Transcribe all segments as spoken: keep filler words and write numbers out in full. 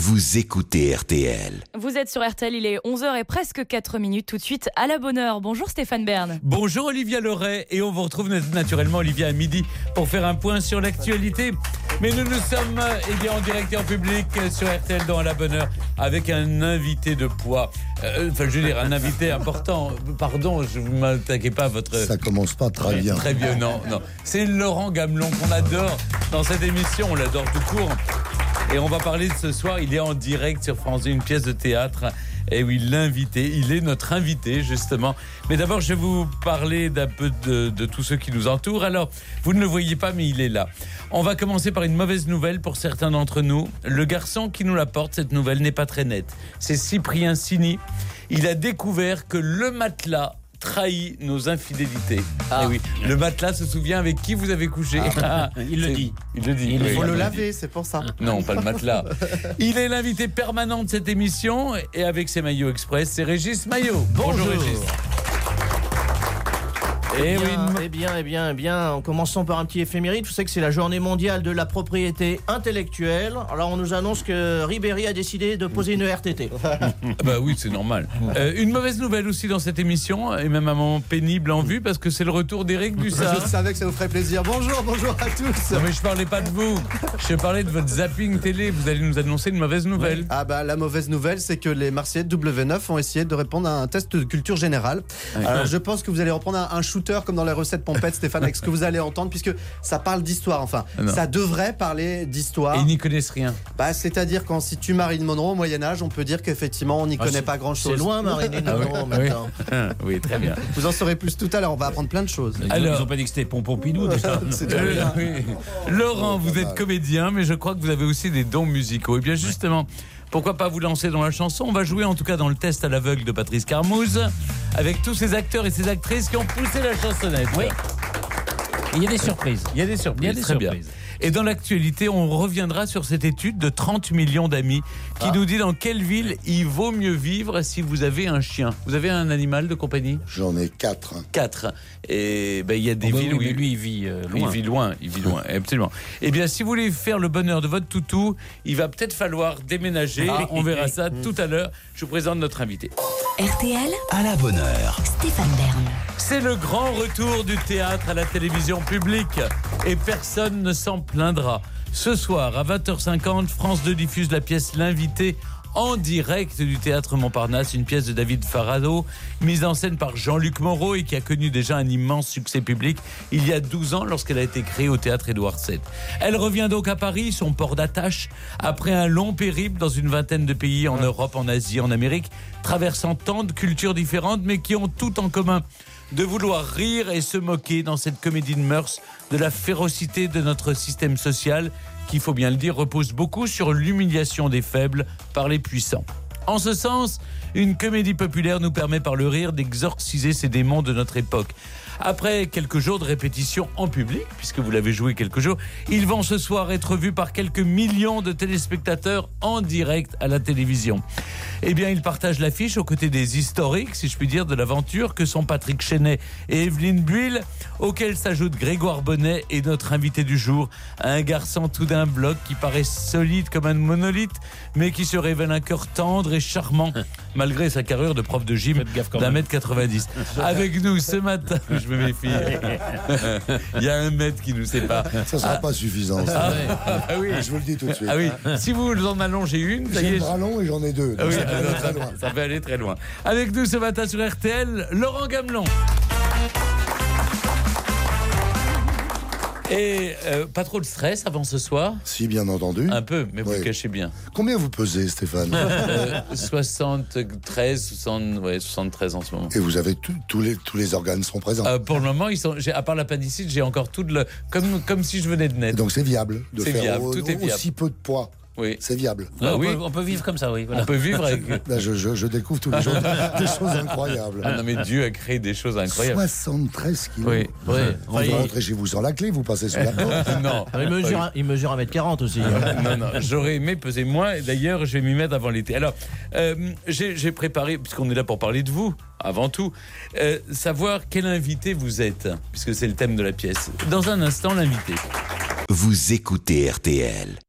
Vous écoutez R T L. Vous êtes sur R T L, il est onze heures et presque quatre minutes. Tout de suite, à la bonne heure. Bonjour Stéphane Bern. Bonjour Olivia Loret. Et on vous retrouve naturellement, Olivia, à midi pour faire un point sur l'actualité. Mais nous nous sommes eh bien, en direct et en public sur R T L dans À la bonne heure avec un invité de poids. Euh, enfin, je veux dire, un invité important. Pardon, je ne m'attaquez pas à votre... Ça commence pas très bien. Très bien, non, non. C'est Laurent Gamelon qu'on adore dans cette émission. On l'adore tout court. Et on va parler de ce soir, il est en direct sur France deux, une pièce de théâtre. Et oui, l'invité, il est notre invité justement. Mais d'abord, je vais vous parler d'un peu de, de tous ceux qui nous entourent. Alors, vous ne le voyez pas, mais il est là. On va commencer par une mauvaise nouvelle pour certains d'entre nous. Le garçon qui nous l'apporte, cette nouvelle n'est pas très nette. C'est Cyprien Sini. Il a découvert que le matelas trahit nos infidélités. Ah, oui. Le matelas se souvient avec qui vous avez couché. Ah, il le dit. Il le dit. Il oui. faut le laver, c'est pour ça. Non, pas le matelas. Il est l'invité permanent de cette émission et avec ses maillots express, c'est Régis Maillot. Bonjour, Bonjour Régis. Eh bien, eh bien, eh bien, eh bien, en commençant par un petit éphéméride, vous savez que c'est la journée mondiale de la propriété intellectuelle. Alors on nous annonce que Ribéry a décidé de poser une R T T. Bah oui, c'est normal. Euh, une mauvaise nouvelle aussi dans cette émission, et même un moment pénible en vue, parce que c'est le retour d'Éric Dussart. Je savais que ça vous ferait plaisir. Bonjour, bonjour à tous. Non mais je parlais pas de vous, je parlais de votre zapping télé. Vous allez nous annoncer une mauvaise nouvelle. Oui. Ah bah la mauvaise nouvelle, c'est que les Marseillais de W neuf ont essayé de répondre à un test de culture générale. Oui. Alors je pense que vous allez reprendre un, un shooter comme dans les recettes pompettes, Stéphane, avec ce que vous allez entendre, puisque ça parle d'histoire. Enfin, non. Ça devrait parler d'histoire. Et ils n'y connaissent rien. Bah, c'est-à-dire quand si tu Marilyn Monroe au Moyen-Âge, on peut dire qu'effectivement on n'y ah, connaît pas grand-chose. C'est loin Marilyn Monroe ah, oui. maintenant. Oui. oui, très bien. Vous en saurez plus tout à l'heure. On va apprendre plein de choses. Alors, ils n'ont pas dit que c'était Pompidou déjà. euh, oui. Laurent, vous êtes comédien, mais je crois que vous avez aussi des dons musicaux. Et bien justement. Pourquoi pas vous lancer dans la chanson? On va jouer en tout cas dans le test à l'aveugle de Patrice Carmouze avec tous ces acteurs et ces actrices qui ont poussé la chansonnette. Oui. Il y a des surprises. Il y a des surprises. Il y a des Très surprises. Bien. Et dans l'actualité, on reviendra sur cette étude de trente millions d'amis qui ah. nous dit dans quelle ville il vaut mieux vivre si vous avez un chien. Vous avez un animal de compagnie? J'en ai quatre. Quatre. Et ben il y a des oh bah villes oui, où il... lui il vit euh, loin. Il vit loin, il vit loin, absolument. Eh bien, si vous voulez faire le bonheur de votre toutou, il va peut-être falloir déménager. Ah. On verra ça tout à l'heure. Je vous présente notre invité. R T L, à la bonne heure. Stéphane Bern. C'est le grand retour du théâtre à la télévision publique et personne ne s'en plaindra. Ce soir, à vingt heures cinquante, France deux diffuse la pièce L'invité en direct du théâtre Montparnasse, une pièce de David Farado, mise en scène par Jean-Luc Moreau et qui a connu déjà un immense succès public il y a douze ans lorsqu'elle a été créée au théâtre Édouard sept. Elle revient donc à Paris, son port d'attache, après un long périple dans une vingtaine de pays en Europe, en Asie, en Amérique, traversant tant de cultures différentes mais qui ont tout en commun de vouloir rire et se moquer dans cette comédie de mœurs de la férocité de notre système social qui, il faut bien le dire, repose beaucoup sur l'humiliation des faibles par les puissants. En ce sens, une comédie populaire nous permet par le rire d'exorciser ces démons de notre époque. Après quelques jours de répétition en public, puisque vous l'avez joué quelques jours, ils vont ce soir être vus par quelques millions de téléspectateurs en direct à la télévision. Eh bien, ils partagent l'affiche aux côtés des historiques, si je puis dire, de l'aventure que sont Patrick Chenet et Evelyne Buil, auxquels s'ajoute Grégoire Bonnet et notre invité du jour, un garçon tout d'un bloc qui paraît solide comme un monolithe, mais qui se révèle un cœur tendre et charmant, malgré sa carrure de prof de gym d'un mètre quatre-vingt-dix. Avec nous ce matin, je me méfie, il y a un mètre qui nous sépare. Ça ne sera ah. pas suffisant. Ça. Ah, ah, ah, oui. Je vous le dis tout de suite. Ah, oui. Si vous en allongez une, j'ai un bras long et j'en ai deux. Ah, oui. Ça peut aller très loin. Ça peut aller très loin. Avec nous ce matin sur R T L, Laurent Gamelon. Et euh, pas trop de stress avant ce soir? Si, bien entendu. Un peu, mais vous oui. le cachez bien. Combien vous pesez, Stéphane? euh, soixante-treize, soixante, ouais, soixante-treize en ce moment. Et vous avez tout, tous, les, tous les organes sont présents? euh, Pour le moment, ils sont, j'ai, à part l'appendicite, j'ai encore tout le, comme, comme si je venais de naître. Et donc c'est viable de c'est faire viable, au, tout est viable. aussi peu de poids. Oui. C'est viable. Ah, on, oui. peut, on peut vivre comme ça, oui. Voilà. On peut vivre avec... Là, je, je, je découvre tous les jours des choses incroyables. Ah non, mais Dieu a créé des choses incroyables. soixante-treize kilos. Oui. oui. On va rentrer chez vous sans la clé, vous passez sous la porte. Non. Il mesure, il mesure un mètre quarante aussi. Non, non, j'aurais aimé peser moins. Et d'ailleurs, je vais m'y mettre avant l'été. Alors, euh, j'ai, j'ai préparé, puisqu'on est là pour parler de vous, avant tout, euh, savoir quel invité vous êtes, puisque c'est le thème de la pièce. Dans un instant, l'invité. Vous écoutez R T L.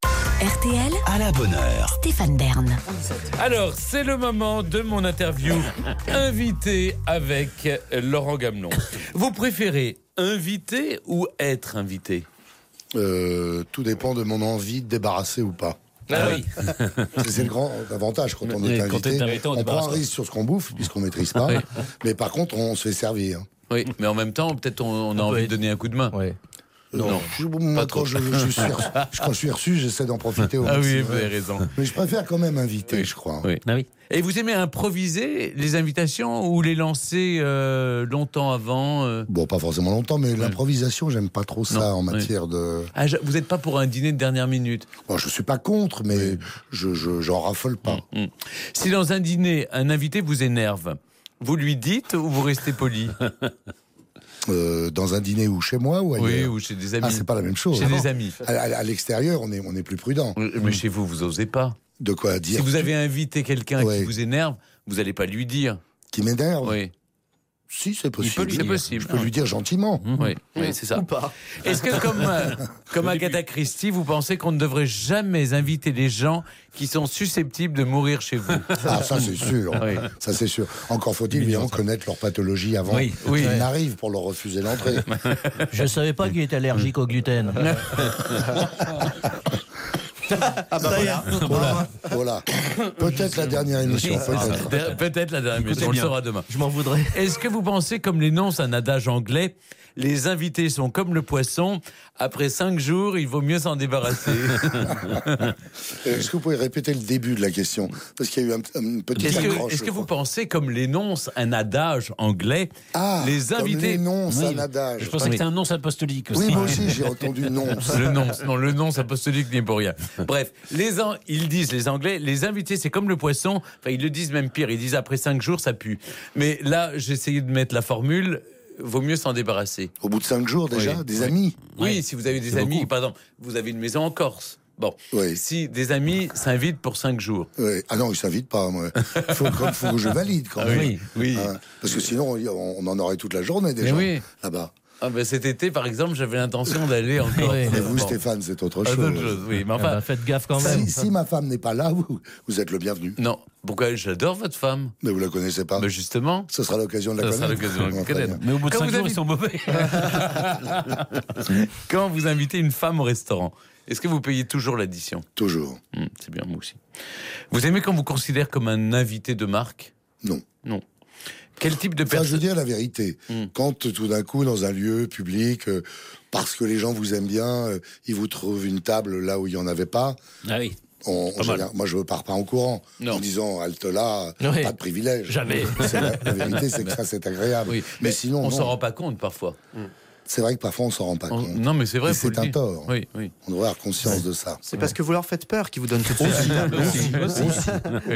R T L, À la bonne heure. Stéphane Bern. Alors, c'est le moment de mon interview invité avec Laurent Gamelon. Vous préférez inviter ou être invité ? Euh, tout dépend de mon envie de débarrasser ou pas. Ah oui. C'est le grand avantage quand on Oui, est quand invité. t'es invité, on on débarrasse prend un pas. risque sur ce qu'on bouffe puisqu'on maîtrise pas. Oui. Mais par contre, on se fait servir. Oui, mais en même temps, peut-être on, on a envie de donner un coup de main. Ouais. Non, Non, je, moi, trop. quand, je, je suis, quand je suis reçu, j'essaie d'en profiter au Ah oui, maximum. vous avez raison. Mais je préfère quand même inviter, Oui. je crois. Oui. Ah oui. Et vous aimez improviser les invitations ou les lancer euh, longtemps avant euh Bon, pas forcément longtemps, mais l'improvisation, j'aime pas trop ça Non, en oui. matière de. Ah, je- Vous n'êtes pas pour un dîner de dernière minute. Bon, je suis pas contre, mais je, je, j'en raffole pas. Mm. Si dans un dîner, un invité vous énerve, vous lui dites ou vous restez poli? Euh, dans un dîner ou chez moi ou Oui, ailleurs. ou chez des amis. Ah, c'est pas la même chose. Chez des amis. À, à- à l'extérieur, on est, on est plus prudent. Mais chez vous, vous osez pas. De quoi dire Si vous avez invité quelqu'un Ouais. qui vous énerve, vous n'allez pas lui dire. Qui m'énerve Oui, Si, c'est possible. peut lui dire. C'est possible. Je peux lui dire gentiment. oui, oui, c'est ça. Ou pas. Est-ce que comme, euh, comme Agatha Christie, vous pensez qu'on ne devrait jamais inviter les gens qui sont susceptibles de mourir chez vous? Ah, ça c'est sûr. Oui. Ça c'est sûr. Encore faut-il évidemment connaître leur pathologie avant Oui, oui. qu'ils n'arrivent pour leur refuser l'entrée. Je savais pas qu'il était allergique au gluten. Ah bah voilà. Voilà. Voilà. Peut-être la dernière émission. Peut-être. Pe- Peut-être la dernière, mais on le bien. saura demain. Je m'en voudrais. Est-ce que vous pensez, comme l'énonce un adage anglais, les invités sont comme le poisson, après cinq jours, il vaut mieux s'en débarrasser? Est-ce que vous pouvez répéter le début de la question? Parce qu'il y a eu un, un petit Est-ce accroche. que, est-ce je que vous crois. pensez, comme l'énonce un adage anglais, Ah, les invités... non, c'est Oui. un adage. Je pensais Oui. que c'était un nonce apostolique aussi. Oui, moi aussi j'ai entendu non. Le nom, non, le nom, ça apostolique n'est pour rien. Bref, les an- ils disent, les Anglais, les invités, c'est comme le poisson. Enfin, ils le disent même pire. Ils disent après cinq jours, ça pue. Mais là, j'ai essayé de mettre la formule. Vaut mieux s'en débarrasser. Au bout de cinq jours déjà, Oui. des Oui. amis. Oui, Ouais, si vous avez des c'est amis, beaucoup. par exemple, vous avez une maison en Corse. Bon, Oui. si des amis s'invitent pour cinq jours. Ouais. Ah non, ils s'invitent pas. Moi. Faut, faut, faut que je valide quand même. oui, oui. Hein, parce que sinon, on, on en aurait toute la journée déjà Mais oui. là-bas. Ah ben, cet été, par exemple, j'avais l'intention d'aller en Corse. Oui. Mais vous, Bon. Stéphane, c'est autre Ah, chose. d'autres choses, oui, mais Ah enfin, bah, faites gaffe quand même. Si, si ma femme n'est pas là, vous, vous êtes le bienvenu. non. Pourquoi? J'adore votre femme. Mais vous la connaissez pas. Mais justement, Ce sera l'occasion de la ça sera connaître. l'occasion de la Bon, très connaître. bien. Mais au bout de Quand cinq vous jours, avez- ils sont mauvais. quand vous invitez une femme au restaurant, est-ce que vous payez toujours l'addition? Toujours. Hum, c'est bien, moi aussi. Vous aimez quand vous considère comme un invité de marque? Non. Non. Quel type de Enfin, je veux personne? dire la vérité. Mm. Quand tout d'un coup, dans un lieu public, euh, parce que les gens vous aiment bien, euh, ils vous trouvent une table là où il n'y en avait pas, Ah oui. on, Pas je mal. viens- moi je ne pars pas en courant Non. en disant halte là, Oui. pas de privilège. Jamais. C'est la, la vérité, c'est que ça c'est agréable. Oui, mais, mais sinon, on non. s'en rend pas compte parfois. C'est vrai que parfois on s'en rend pas On- compte. Non, mais c'est vrai. Et faut c'est le un dire. tort. Oui, oui. On devrait avoir conscience de ça. C'est parce que vous leur faites peur qu'ils vous donnent tout de suite. Oui.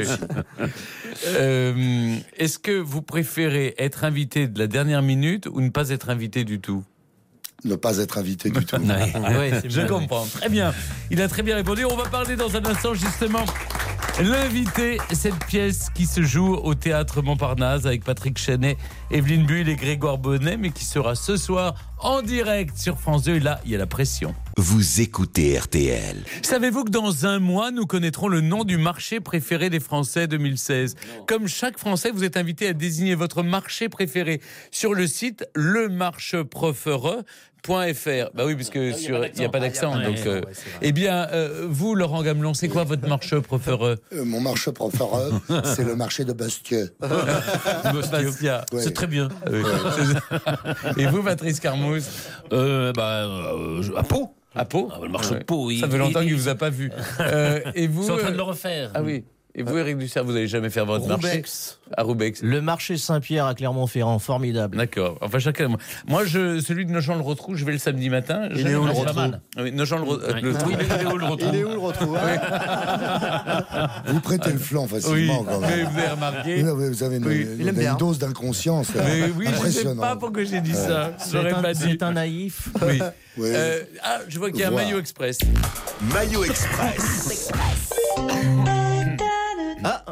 Euh, Est-ce que vous préférez être invité de la dernière minute ou ne pas être invité du tout? Ne pas être invité du tout. Ouais, c'est Je mieux. comprends. Très bien. Il a très bien répondu. On va parler dans un instant justement. L'invité, cette pièce qui se joue au théâtre Montparnasse avec Patrick Chenet, Evelyne Bull et Grégoire Bonnet, mais qui sera ce soir en direct sur France deux. Et là, il y a la pression. Vous écoutez R T L. Savez-vous que dans un mois, nous connaîtrons le nom du marché préféré des Français deux mille seize? Comme chaque Français, vous êtes invité à désigner votre marché préféré sur le site le marche profere point f r. Bah oui, parce que sur il n'y a pas d'accent. Ah, il y a pas donc, d'accent, euh, ouais, c'est vrai. eh bien, euh, vous, Laurent Gamelon, c'est quoi votre marche préféré? Euh, mon marché préféré, c'est le marché de Bastieux. Bastia. Ouais. C'est très bien. Oui. Et vous, Patrice Carmouze? Euh, bah, euh, je- à Pau. À Pau? Ah, le marché de Pau, il- Ça fait longtemps il- qu'il ne vous a pas vu. Euh, et vous Ils sont en train de euh, le refaire. Ah oui. Et vous, Éric Dussert, vous n'allez jamais faire votre marché? Roubex. À Roubex. Le marché Saint-Pierre à Clermont-Ferrand, formidable. D'accord. Enfin, chacun. Moi, je, celui de Nogent-le-Rotrou, je vais le samedi matin. Il est où, le C'est pas Rotrou mal. Oui, Nogent-le-Rotrou. Ouais. Oui, il est- il est où le retour? Il est où le retour Vous prêtez le flanc Oui, facilement quand mais même. vous avez remarqué. Vous avez- vous avez une, Oui, une- il aime une bien. dose d'inconscience. là. Mais oui, je ne sais Impressionnant. pas pourquoi j'ai dit ça. C'est J'aurais un, pas dit. c'est un naïf. Oui. Oui. Euh, ah, je vois qu'il y a un Voir. maillot express. Maillot Express. Ah,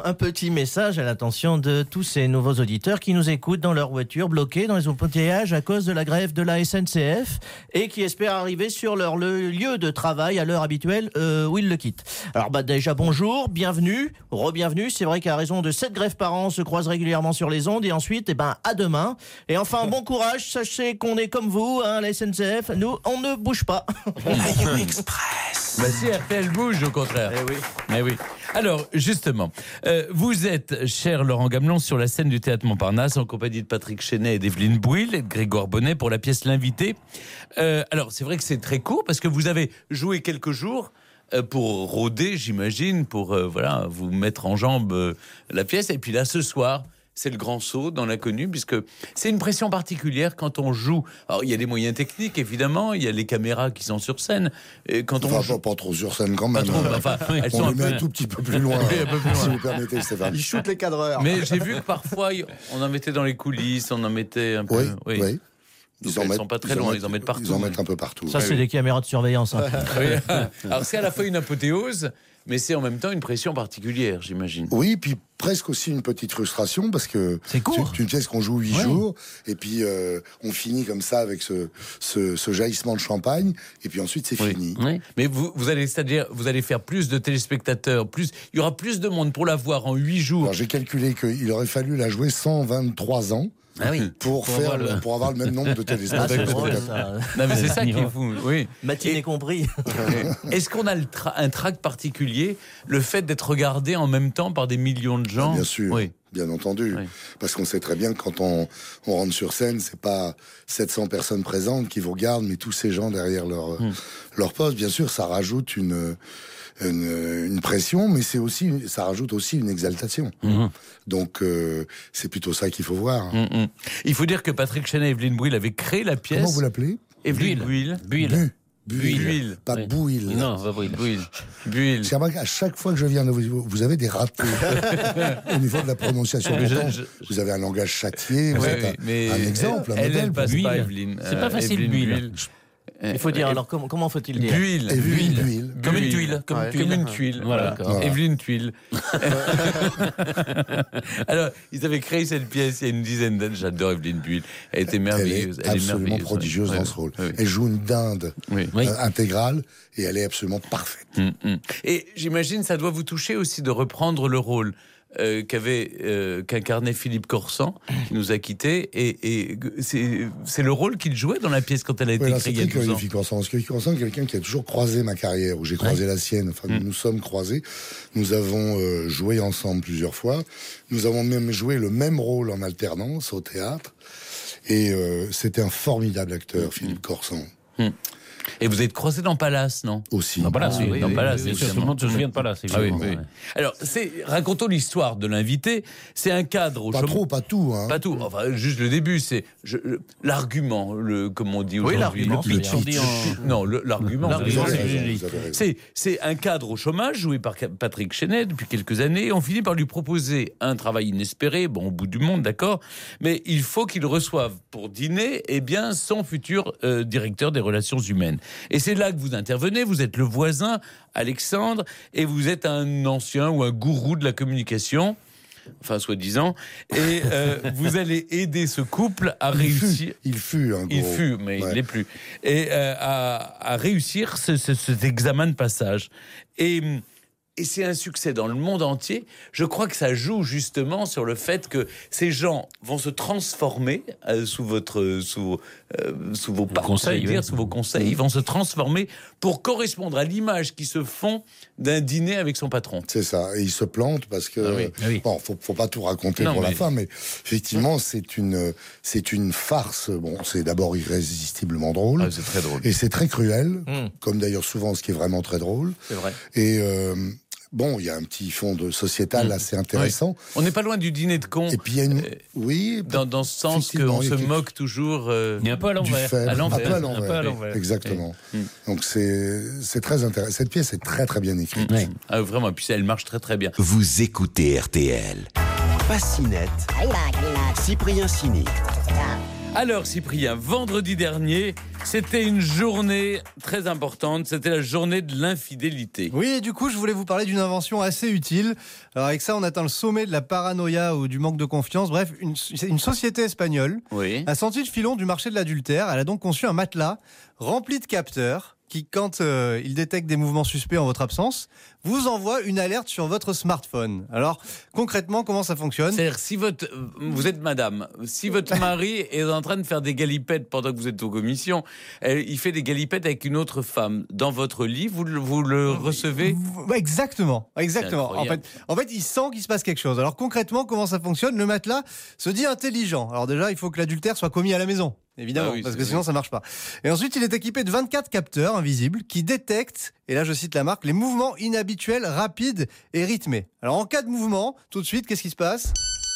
un petit message à l'attention de tous ces nouveaux auditeurs qui nous écoutent dans leur voiture, bloqués dans les embouteillages à cause de la grève de la S N C F et qui espèrent arriver sur leur le lieu de travail à l'heure habituelle euh, où ils le quittent. Alors bah déjà bonjour, bienvenue, re-bienvenue. C'est vrai qu'à raison de sept grèves par an, on se croise régulièrement sur les ondes et ensuite, eh ben, à demain. Et enfin, bon courage, sachez qu'on est comme vous, hein, la S N C F, nous, on ne bouge pas. Rayon Express. Bah si, R T L bouge au contraire. Eh oui. Eh oui. Alors, justement, euh, vous êtes, cher Laurent Gamelon, sur la scène du Théâtre Montparnasse, en compagnie de Patrick Chenet et d'Evelyne Bouil et de Grégoire Bonnet pour la pièce L'Invité. Euh, alors, c'est vrai que c'est très court, parce que vous avez joué quelques jours euh, pour rôder, j'imagine, pour euh, voilà, vous mettre en jambe euh, la pièce. Et puis là, ce soir, c'est le grand saut dans l'inconnu, puisque c'est une pression particulière quand on joue. Alors, il y a des moyens techniques, évidemment, il y a les caméras qui sont sur scène. Et quand on Enfin, joue... pas, pas trop sur scène quand Pas même. trop, enfin, elles sont On un les met peu... un tout petit peu plus loin, Oui, un peu plus si loin. vous permettez, Stéphane. Il shoot les cadreurs. Mais j'ai vu que parfois, on en mettait dans les coulisses, on en mettait un peu... Oui, oui. Donc, elles sont pas très loin, ils en mettent partout. Ils en mettent un peu partout. Ça, Oui, c'est oui. des caméras de surveillance. Hein. Oui. Alors, c'est à la fois une apothéose, mais c'est en même temps une pression particulière, j'imagine. Oui, puis presque aussi une petite frustration parce que C'est court. c'est une pièce qu'on joue huit Ouais. jours et puis euh, on finit comme ça avec ce, ce, ce jaillissement de champagne et puis ensuite c'est Oui. fini. Oui. Mais vous, vous allez, c'est-à-dire, vous allez faire plus de téléspectateurs, plus, il y aura plus de monde pour la voir en huit jours. Alors j'ai calculé qu'il aurait fallu la jouer cent vingt-trois ans Ah oui. pour, Pour faire avoir le- le- pour avoir le même nombre de Ah, c'est téléspectateurs. drôle, ça. Non, mais c'est ça qui est fou. Oui. Matinée Et- compris. Est-ce qu'on a le tra- un trac particulier, le fait d'être regardé en même temps par des millions de gens? Bien sûr, Oui. bien entendu. Oui. Parce qu'on sait très bien que quand on, on rentre sur scène, c'est pas sept cents personnes présentes qui vous regardent, mais tous ces gens derrière leur, Hmm. leur poste. Bien sûr, ça rajoute une, une, une pression, mais c'est aussi, une- ça rajoute aussi une exaltation. Mhm. Donc, euh, c'est plutôt ça qu'il faut voir. Mm, mm. Il faut dire que Patrick Chenet et Evelyne Bouil avaient créé la pièce. Comment vous l'appelez? Evelyne Bouil. Bulle. Bu. Buil. Buil. Pas Oui. bouille. Non, pas Bulle. Bouil. Buil. C'est vrai qu'à chaque fois que je viens de vous, vous avez des ratés au niveau de la prononciation. Mais je- Pourtant, je- vous avez un langage châtié, vous Oui, êtes oui, un, mais un exemple, un elle, modèle. elle passe Buil. pas, Evelyne. C'est pas facile, Evelyne Buil. Il faut dire, Euh, alors comment, comment faut-il dire Buil. Et Buil. Buil, Buil. Comme une Buil. tuile. Comme Ouais. une tuile. Comme une tuile. Voilà. Voilà. Voilà. Evelyne Tuile. Alors, ils avaient créé cette pièce il y a une dizaine d'années. J'adore Evelyne Buil. Elle était Elle merveilleuse. est absolument merveilleuse, prodigieuse ouais. dans ce rôle. Oui. Elle joue une dinde Oui. Oui. euh, intégrale et elle est absolument parfaite. Mm, mm. Et j'imagine ça doit vous toucher aussi de reprendre le rôle euh, qu'avait euh, qu'incarnait Philippe Corsan, qui nous a quittés. Et, et c'est c'est le rôle qu'il jouait dans la pièce quand elle a été Oui, là, c'est créée il y a très douze curieux, ans. Philippe Corsan, parce que Philippe Corsan est quelqu'un qui a toujours croisé ma carrière, où j'ai croisé la sienne. Enfin, nous nous sommes croisés. Nous avons euh, joué ensemble plusieurs fois. Nous avons même joué le même rôle en alternance au théâtre. Et euh, c'était un formidable acteur, Philippe Corsan. Et vous êtes croisé dans Palace, non? Aussi. Dans Palace, Ah, oui, oui, dans oui, Palace, oui, bien sûr, évidemment. tout le monde se souvient de Palace, Ah oui, évidemment. oui. Alors, c'est, racontons l'histoire de l'invité. C'est un cadre au Pas chômage- trop, pas tout. Hein. Pas tout. Enfin, juste le début, c'est je- l'argument, le comme on dit Oui, aujourd'hui. l'argument, le c'est pitch. On dit en- Non, le- l'argument. L'argument, Vous c'est- avez c'est- raison, oui, vous avez raison. C'est, c'est un cadre au chômage joué par Patrick Chenet depuis quelques années. On finit par lui proposer un travail inespéré, bon, au bout du monde, d'accord, mais il faut qu'il reçoive pour dîner, eh bien, son futur euh, directeur des relations humaines. Et c'est là que vous intervenez. Vous êtes le voisin, Alexandre, et vous êtes un ancien ou un gourou de la communication. Enfin, soi-disant. Et euh, vous allez aider ce couple à Il réussir. fut, il fut un Il gros. fut, mais Ouais. il l'est plus. Et euh, à, à réussir ce, ce- cet examen de passage. Et, et c'est un succès dans le monde entier. Je crois que ça joue justement sur le fait que ces gens vont se transformer euh, sous votre, sous, euh, sous vos pas, conseils, j'allais dire, oui. sous vos conseils. Ils vont se transformer pour correspondre à l'image qui se font d'un dîner avec son patron. C'est ça. Et il se plante parce que Ah oui, ah oui. bon, faut, faut pas tout raconter Non, pour mais- la fin, mais effectivement, c'est une, c'est une farce. Bon, c'est d'abord irrésistiblement drôle. Ah, c'est très drôle. Et c'est très cruel, Mm. comme d'ailleurs souvent ce qui est vraiment très drôle. C'est vrai. Et euh, bon, il y a un petit fond de sociétal Mm. assez intéressant. On n'est pas loin du dîner de cons. Et puis il y a une, Euh, oui, Dans, dans ce sens Effectivement, qu'on il y se a quelque- moque toujours. euh, Il est un peu à du l'envers. faible, à un l'envers, peu à un peu à l'envers. l'envers. Exactement. Mm. Donc c'est c'est très intéressant. Cette pièce est très très bien écrite. Ouais. Ah, vraiment, et puis elle marche très très bien. Vous écoutez R T L. Fascinette. Cyprien Ciné. Alors Cyprien, vendredi dernier, c'était une journée très importante, c'était la journée de l'infidélité. Oui, et du coup, je voulais vous parler d'une invention assez utile. Alors avec ça, on atteint le sommet de la paranoïa ou du manque de confiance. Bref, une, une société espagnole Oui. a senti le filon du marché de l'adultère. Elle a donc conçu un matelas rempli de capteurs qui, quand euh, il détecte des mouvements suspects en votre absence, vous envoie une alerte sur votre smartphone. Alors, concrètement, comment ça fonctionne ? C'est-à-dire, si votre, vous êtes madame, si votre mari est en train de faire des galipettes pendant que vous êtes aux commissions, il fait des galipettes avec une autre femme dans votre lit, vous, le- vous le recevez ? Exactement, exactement. En fait, en fait, il sent qu'il se passe quelque chose. Alors concrètement, comment ça fonctionne ? Le matelas se dit intelligent. Alors déjà, il faut que l'adultère soit commis à la maison. Évidemment, Ah oui, parce c'est que sinon vrai. ça marche pas. Et ensuite, il est équipé de vingt-quatre capteurs invisibles qui détectent, et là je cite la marque, les mouvements inhabituels, rapides et rythmés. Alors en cas de mouvement, tout de suite, qu'est-ce qui se passe ?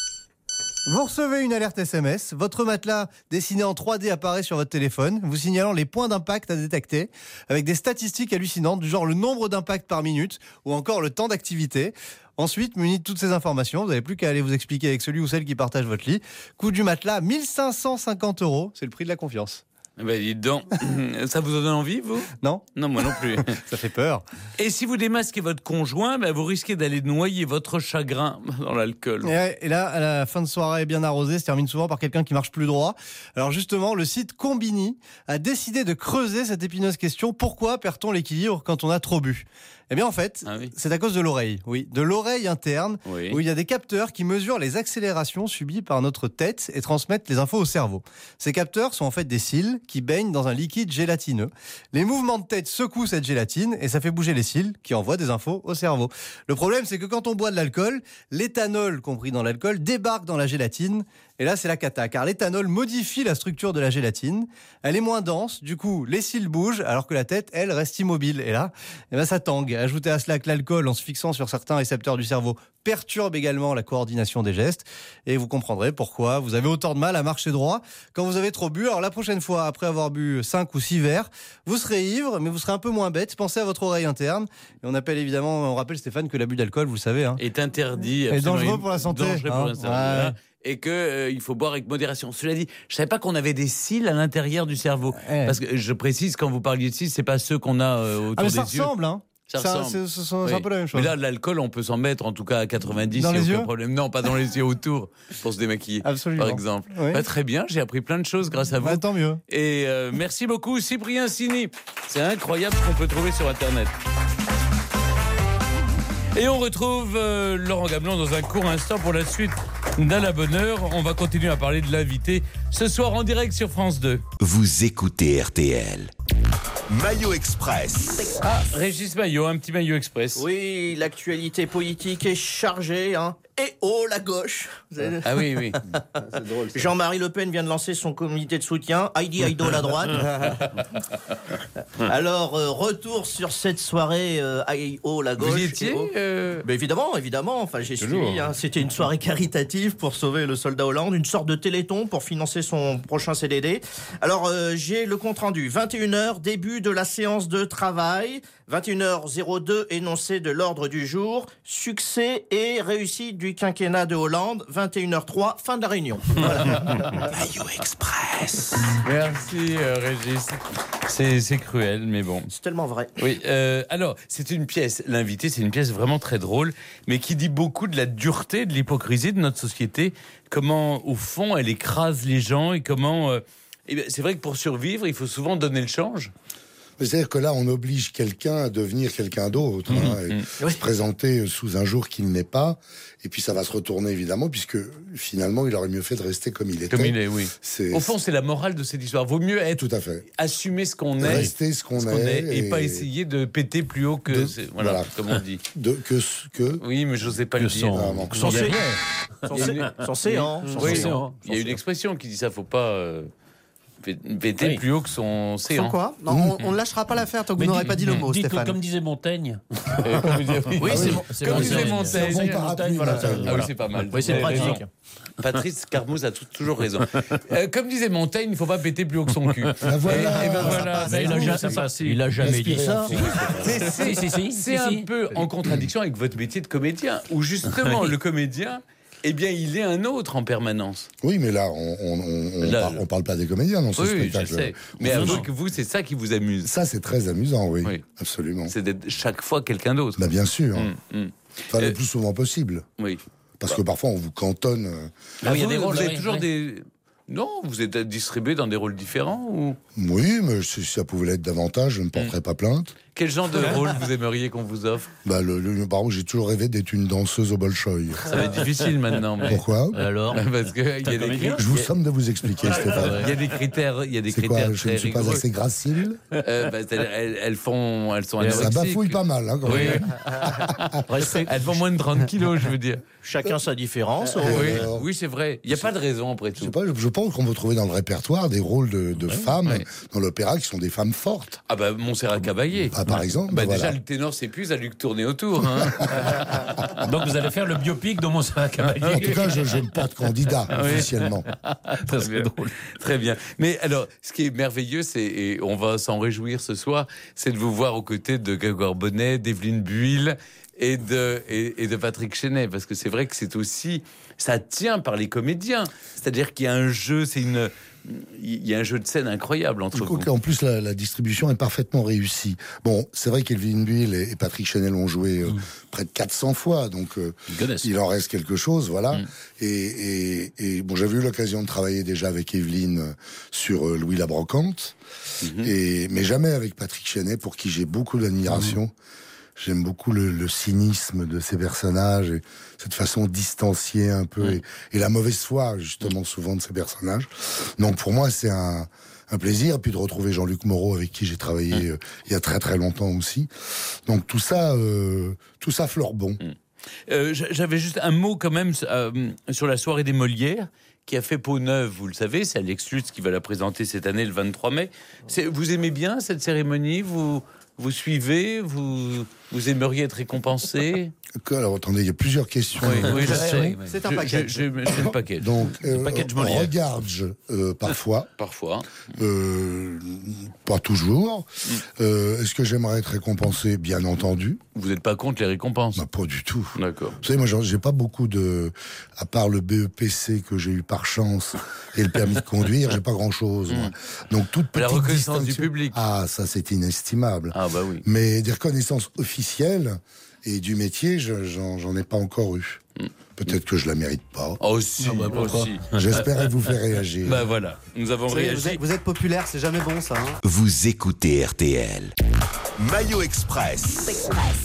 Vous recevez une alerte S M S, votre matelas dessiné en trois D apparaît sur votre téléphone, vous signalant les points d'impact à détecter, avec des statistiques hallucinantes du genre le nombre d'impacts par minute ou encore le temps d'activité. Ensuite, muni de toutes ces informations, vous n'avez plus qu'à aller vous expliquer avec celui ou celle qui partage votre lit. Coût du matelas, mille cinq cent cinquante euros, c'est le prix de la confiance. Ben, dites donc, ça vous donne envie, vous ? Non ? Non, moi non plus. Ça fait peur. Et si vous démasquez votre conjoint, ben, vous risquez d'aller noyer votre chagrin dans l'alcool. Et, ouais, et là, à la fin de soirée bien arrosée, se termine souvent par quelqu'un qui marche plus droit. Alors justement, le site Combini a décidé de creuser cette épineuse question. Pourquoi perd-on l'équilibre quand on a trop bu ? Eh bien en fait, Ah oui. c'est à cause de l'oreille, oui, de l'oreille interne, Oui. où il y a des capteurs qui mesurent les accélérations subies par notre tête et transmettent les infos au cerveau. Ces capteurs sont en fait des cils qui baignent dans un liquide gélatineux. Les mouvements de tête secouent cette gélatine et ça fait bouger les cils qui envoient des infos au cerveau. Le problème, c'est que quand on boit de l'alcool, l'éthanol compris dans l'alcool débarque dans la gélatine. Et là, c'est la cata, car l'éthanol modifie la structure de la gélatine. Elle est moins dense, du coup, les cils bougent, alors que la tête, elle, reste immobile. Et là, eh ben, ça tangue. Ajoutez à cela que l'alcool, en se fixant sur certains récepteurs du cerveau, perturbe également la coordination des gestes. Et vous comprendrez pourquoi vous avez autant de mal à marcher droit quand vous avez trop bu. Alors la prochaine fois, après avoir bu cinq ou six verres, vous serez ivre, mais vous serez un peu moins bête. Pensez à votre oreille interne. Et on appelle évidemment, on rappelle Stéphane que l'abus d'alcool, vous le savez, hein, Est interdit. est absolument dangereux pour la santé. Dangereux pour hein. la santé, Ouais. voilà. Et qu'il euh, faut boire avec modération. Cela dit, je savais pas qu'on avait des cils à l'intérieur du cerveau. Ouais. Parce que je précise, quand vous parliez de cils, c'est pas ceux qu'on a euh, autour Ah mais des ça yeux. ressemble, hein. Ça Ça, ressemble. c'est, c'est- c'est un Oui. peu la même chose. Mais là, l'alcool, on peut s'en mettre, en tout cas à quatre-vingt-dix, Dans il y a les aucun yeux problème. Non, pas dans les yeux, autour, pour se démaquiller, Absolument. par exemple. Oui. Bah, très bien, j'ai appris plein de choses grâce à vous. Bah, tant mieux. Et euh, merci beaucoup, Cyprien Sini. C'est incroyable ce qu'on peut trouver sur Internet. Et on retrouve euh, Laurent Gablon dans un court instant pour la suite d'À la bonne heure. On va continuer à parler de l'invité ce soir en direct sur France deux. Vous écoutez R T L. Maillot Express. Ah, Régis Maillot, un petit Maillot Express. Oui, l'actualité politique est chargée. Hein. Et oh, la gauche. Vous avez- Ah oui, oui. Jean-Marie Le Pen vient de lancer son comité de soutien. Heidi Heido, la droite. Alors, euh, retour sur cette soirée euh, Heido, la gauche. Vous y étiez Et oh. euh, Mais évidemment, évidemment. Enfin, j'ai Toujours. suivi. Hein. C'était une soirée caritative pour sauver le soldat Hollande, une sorte de téléthon pour financer son prochain C D D. Alors, euh, j'ai le compte rendu. vingt et une heures, début de la séance de travail. vingt et une heures deux, énoncé de l'ordre du jour. Succès et réussite du quinquennat de Hollande. vingt et une heures trois, fin de la réunion. Voilà. Maillot Express. Merci euh, Régis. C'est, c'est cruel, mais bon. C'est tellement vrai. Oui, euh, alors, c'est une pièce, l'invité, c'est une pièce vraiment très drôle, mais qui dit beaucoup de la dureté, de l'hypocrisie de notre société, comment, au fond, elle écrase les gens et comment... euh, eh bien, c'est vrai que pour survivre, il faut souvent donner le change. C'est-à-dire que là, on oblige quelqu'un à devenir quelqu'un d'autre, hein, et Oui. se présenter sous un jour qu'il n'est pas, et puis ça va se retourner évidemment, puisque finalement, il aurait mieux fait de rester comme il était. Comme il est, oui. C'est, Au fond, c'est la morale de cette histoire. Vaut mieux être, tout à fait. assumer ce qu'on est, Rester ce qu'on ce qu'on est, est, et, pas essayer de péter plus haut que... de- c'est- voilà, voilà. comme on dit. de que ce que. Oui, mais je n'osais pas le dire. Ah, bon. Son, sé- son, Il y a sé- une- son séant. son Oui, séant. il y a une expression qui dit ça, faut pas euh, pé- péter Oui. plus haut que son Sans séant. quoi Non, on, on ne lâchera pas l'affaire tant que vous n'aurez pas dit le mot, Dites que, Stéphane. comme disait Montaigne. Euh, comme disait- oui, Oui, c'est bon. Comme disait Montaigne. C'est un bon parapluie, Voilà, Montaigne. Ah oui, c'est pas mal. Oui, c'est Vous avez pratique. raison. Patrice Carmouze a tout- toujours raison. Euh, comme disait Montaigne, il ne faut pas péter plus haut que son cul. Ben voilà. Et, et ben voilà, Mais c'est il a vous, ja- c'est facile. il a jamais dit Inspiré ça. à fond. C'est- c'est- Si, si, si, C'est si, un si. peu en contradiction avec votre métier de comédien, où justement le comédien, eh bien, il est un autre en permanence. Oui, mais là, on on, on, Là, par- on parle pas des comédiens dans ce Oui, spectacle. je sais. Mais Non, avouez non. que vous, c'est ça qui vous amuse. Ça, c'est très amusant, oui, Oui. absolument. C'est d'être chaque fois quelqu'un d'autre. Bah, bien sûr, Hum, hum. enfin, Euh, le plus souvent possible. Oui. Parce que parfois, on vous cantonne. euh, Ah oui, il y a vous, des rôles, vous avez oui, toujours oui. des... Non, vous êtes distribué dans des rôles différents ou... Oui, mais si ça pouvait l'être davantage, je ne porterais pas plainte. Quel genre de rôle vous aimeriez qu'on vous offre? Bah, le, le, par contre, j'ai toujours rêvé d'être une danseuse au Bolchoï. Ça va être difficile maintenant. Mais... Pourquoi Alors, Parce qu'il y, a des cri- Je vous somme de vous expliquer, Stéphane. il y a des critères, il y a des C'est critères quoi? Je très ne suis pas rigoureux. assez gracile. Euh, bah, elles, elles- elles font, elles sont Ça anorexiques. bafouille pas mal, hein, quand Oui. même. respect- Elles font moins de trente kilos, je veux dire. chacun sa différence. Oui, alors oui c'est vrai. Il n'y a pas de raison après Je sais tout. pas, je, je pense qu'on peut trouver dans le répertoire des rôles de, de femmes ouais. dans l'opéra qui sont des femmes fortes. Ah bah Montserrat Caballé. Ah, par exemple, Bah, voilà. déjà le ténor s'épuise à lui tourner autour. Hein. Donc vous allez faire le biopic de Montserrat Caballé. En tout cas, je, je me porte candidat Oui. officiellement. Très bien. Très bien. Mais alors, ce qui est merveilleux, c'est, et on va s'en réjouir ce soir, c'est de vous voir aux côtés de Grégoire Bonnet, d'Evelyne Buil et de, et, et de Patrick Chenet. Parce que c'est vrai que c'est aussi, ça tient par les comédiens. C'est-à-dire qu'il y a un jeu, c'est une, il y a un jeu de scène incroyable entre vous. En plus, la, la distribution est parfaitement réussie. Bon, c'est vrai qu'Evelyne Buil et, et Patrick Chenet l'ont joué euh, Mm. près de quatre cents fois, donc euh, connaissent. il en reste quelque chose, voilà. Mm. Et, et, et bon, j'avais eu l'occasion de travailler déjà avec Evelyne euh, sur euh, Louis la Brocante, Mhm. et, mais jamais avec Patrick Chenet, pour qui j'ai beaucoup d'admiration. Mm. J'aime beaucoup le, le cynisme de ces personnages et cette façon distanciée un peu Mm. et, et la mauvaise foi justement souvent de ces personnages. Donc pour moi c'est un, un plaisir, et puis de retrouver Jean-Luc Moreau avec qui j'ai travaillé Mm. euh, il y a très très longtemps aussi. Donc tout ça, euh, tout ça fleure bon. Euh, j- J'avais juste un mot quand même euh, sur la soirée des Molières qui a fait peau neuve, vous le savez, c'est Alex Lutz qui va la présenter cette année le vingt-trois mai. C'est- Vous aimez bien cette cérémonie? Vous, vous suivez? Vous, vous aimeriez être récompensé? Alors attendez, il y a plusieurs questions. Oui, oui, je sais. oui, oui. C'est un Je- package. je- je- C'est le package. Donc euh, package on Molière. regarde je, euh, parfois, Parfois. euh, pas toujours. Euh, Est-ce que j'aimerais être récompensé? Bien entendu. Vous n'êtes pas contre les récompenses? Bah, pas du tout. D'accord. Vous savez, moi, j'en- j'ai pas beaucoup de, à part le B E P C que j'ai eu par chance et le permis de conduire, j'ai pas grand chose. Donc toute petite La reconnaissance du distinction- public. Ah, ça c'est inestimable. Ah bah oui. Mais des reconnaissances officielles et du métier, je- j'en j'en ai pas encore eu. Peut-être que je la mérite pas. Oh si, Ah bah, pourquoi aussi. J'espère vous faire réagir. Bah voilà, nous avons Vous, savez, vous réagi. êtes, vous êtes populaire, c'est jamais bon ça. Hein. Vous écoutez R T L. Maillot Express.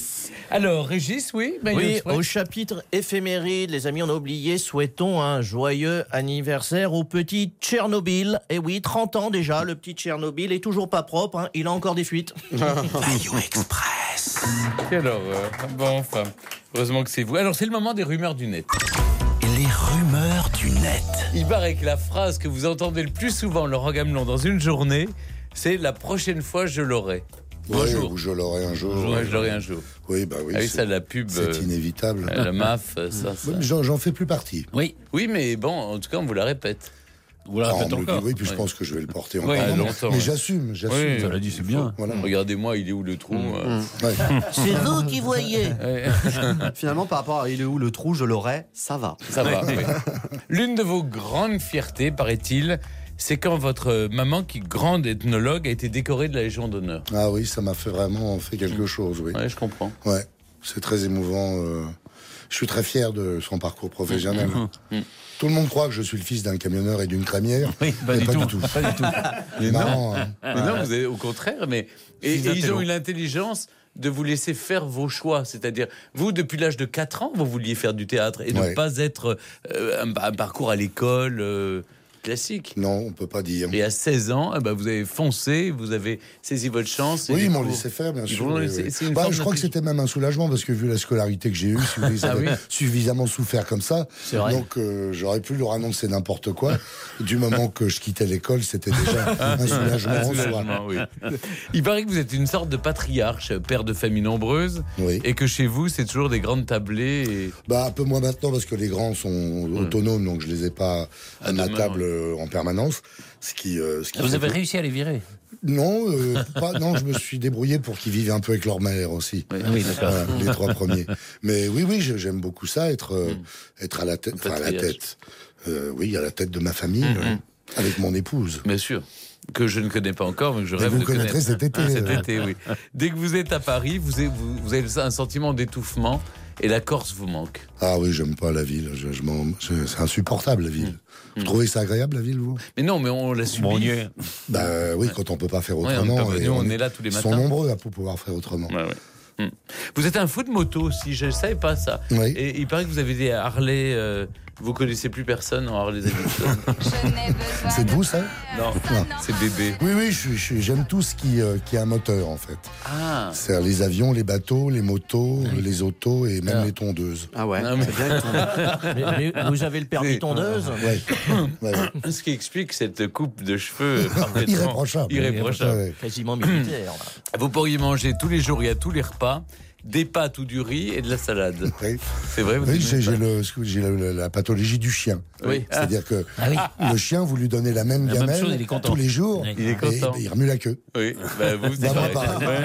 Alors, Régis, oui Maillot Oui, Express. au chapitre éphéméride, les amis, on a oublié, souhaitons un joyeux anniversaire au petit Tchernobyl. Et oui, trente ans déjà, le petit Tchernobyl est toujours pas propre, hein, il a encore des fuites. Maillot Express. Quelle horreur. Bon, enfin, heureusement que c'est vous. Alors, c'est le moment des rumeurs du net. Les rumeurs du net. Il paraît que la phrase que vous entendez le plus souvent, Laurent Gamelon, dans une journée, c'est « la prochaine fois, je l'aurai ». Ouais, Bonjour. ou je l'aurai un jour. Ouais, je l'aurai un jour. Oui, bah oui. Ah oui, c'est- ça, la pub, c'est euh, inévitable. euh, la M A F, ça, ça. Oui, mais J'en j'en fais plus partie. Oui, Oui, mais bon, en tout cas, on vous la répète. vous la Ah, répétez on me le encore. dit, oui, puis je Ouais. pense que je vais le porter encore Oui, un moment. longtemps, Mais ouais. j'assume, j'assume. Oui, Ça l'a dit, c'est bien. Voilà. Regardez-moi, il est où le trou euh, Ouais. C'est vous qui voyez. ouais. Finalement, par rapport à il est où le trou, je l'aurais, ça va. Ça va, oui. L'une de vos grandes fiertés, paraît-il, c'est quand votre maman, qui est grande ethnologue, a été décorée de la Légion d'honneur. Ah oui, ça m'a fait vraiment fait quelque chose, oui. Ouais, je comprends. Ouais, c'est très émouvant. euh, Je suis très fier de son parcours professionnel. Tout le monde croit que je suis le fils d'un camionneur et d'une crémière. Oui, pas mais du pas tout. du tout. Pas du tout. C'est marrant, hein. Mais non, vous avez, au contraire, mais et, Fils et ils d'intello. ont eu l'intelligence de vous laisser faire vos choix. C'est-à-dire, vous, depuis l'âge de quatre ans, vous vouliez faire du théâtre et ne Ouais. pas être euh, un, un parcours à l'école euh, classique. Non, on peut pas dire. Et à seize ans, eh ben, vous avez foncé, vous avez saisi votre chance. et Oui, du ils m'ont coup- laissé faire, bien Ils sûr. vous l'ont oui, laissé- oui. c'est une Bah, forme je crois que d'intelligence. c'était même un soulagement parce que vu la scolarité que j'ai eue, si vous voulez, ils Ah avaient oui. suffisamment souffert comme ça. C'est vrai. Donc euh, j'aurais pu leur annoncer n'importe quoi. Du moment que je quittais l'école, c'était déjà un soulagement Un en soi. soulagement, oui. Il paraît que vous êtes une sorte de patriarche, père de famille nombreuse, Oui. et que chez vous, c'est toujours des grandes tablées. Et... Bah un peu moins maintenant parce que les grands sont autonomes, donc je les ai pas à, À ma deux mains, table ouais. euh, en permanence. Ce qui, euh, ce qui Vous fait avez que- réussi à les virer. Non, euh, pas, non, je me suis débrouillé pour qu'ils vivent un peu avec leur mère aussi. Oui, oui d'accord. Voilà, les trois premiers. Mais oui, oui, j'aime beaucoup ça, être, euh, mm. être à la tête, enfin, à la tête. Euh, oui, à la tête de ma famille, mm-hmm. euh, avec mon épouse. Bien sûr. Que je ne connais pas encore, mais que je rêve vous de connaître. Vous connaîtrez cet été. Ah, cet été, oui. Dès que vous êtes à Paris, vous avez, vous, vous avez un sentiment d'étouffement et la Corse vous manque. Ah oui, j'aime pas la ville. Je, je je, c'est insupportable, la ville. Mmh. Vous mmh. trouvez ça agréable, la ville, vous? Mais non, mais on l'a subi. Bon, bah oui, quand on peut pas faire autrement. Ouais, on, et nous, on, on est là tous les matins. Ils sont nombreux à pouvoir faire autrement. Ouais, ouais. Mmh. Vous êtes un fou de moto aussi, je ne savais pas ça. Oui. Et il paraît que vous avez des Harley... Euh, vous connaissez plus personne en Harley Davidson. C'est de vous, ça? Non, non. C'est bébé. Oui, oui, je, je, j'aime tout ce qui, euh, qui a un moteur, en fait. Ah. C'est-à-dire les avions, les bateaux, les motos, oui. les autos et même ah. les tondeuses. Ah ouais, non, mais... c'est bien mais, mais vous avez le permis tondeuse? Ouais. Ouais, ouais. Ce qui explique cette coupe de cheveux parfaitement irréprochable. irréprochable. Ouais. Quasiment militaire. Vous pourriez manger tous les jours et à tous les repas des pâtes ou du riz et de la salade. Oui. C'est vrai. Vous oui, j'ai, j'ai, le, j'ai la, la pathologie du chien. Oui. C'est-à-dire que ah oui. le chien, vous lui donnez la même la gamelle même chose, tous les jours. Oui. Il est content. Et, et il remue la queue. Oui. Bah, vous, c'est bah,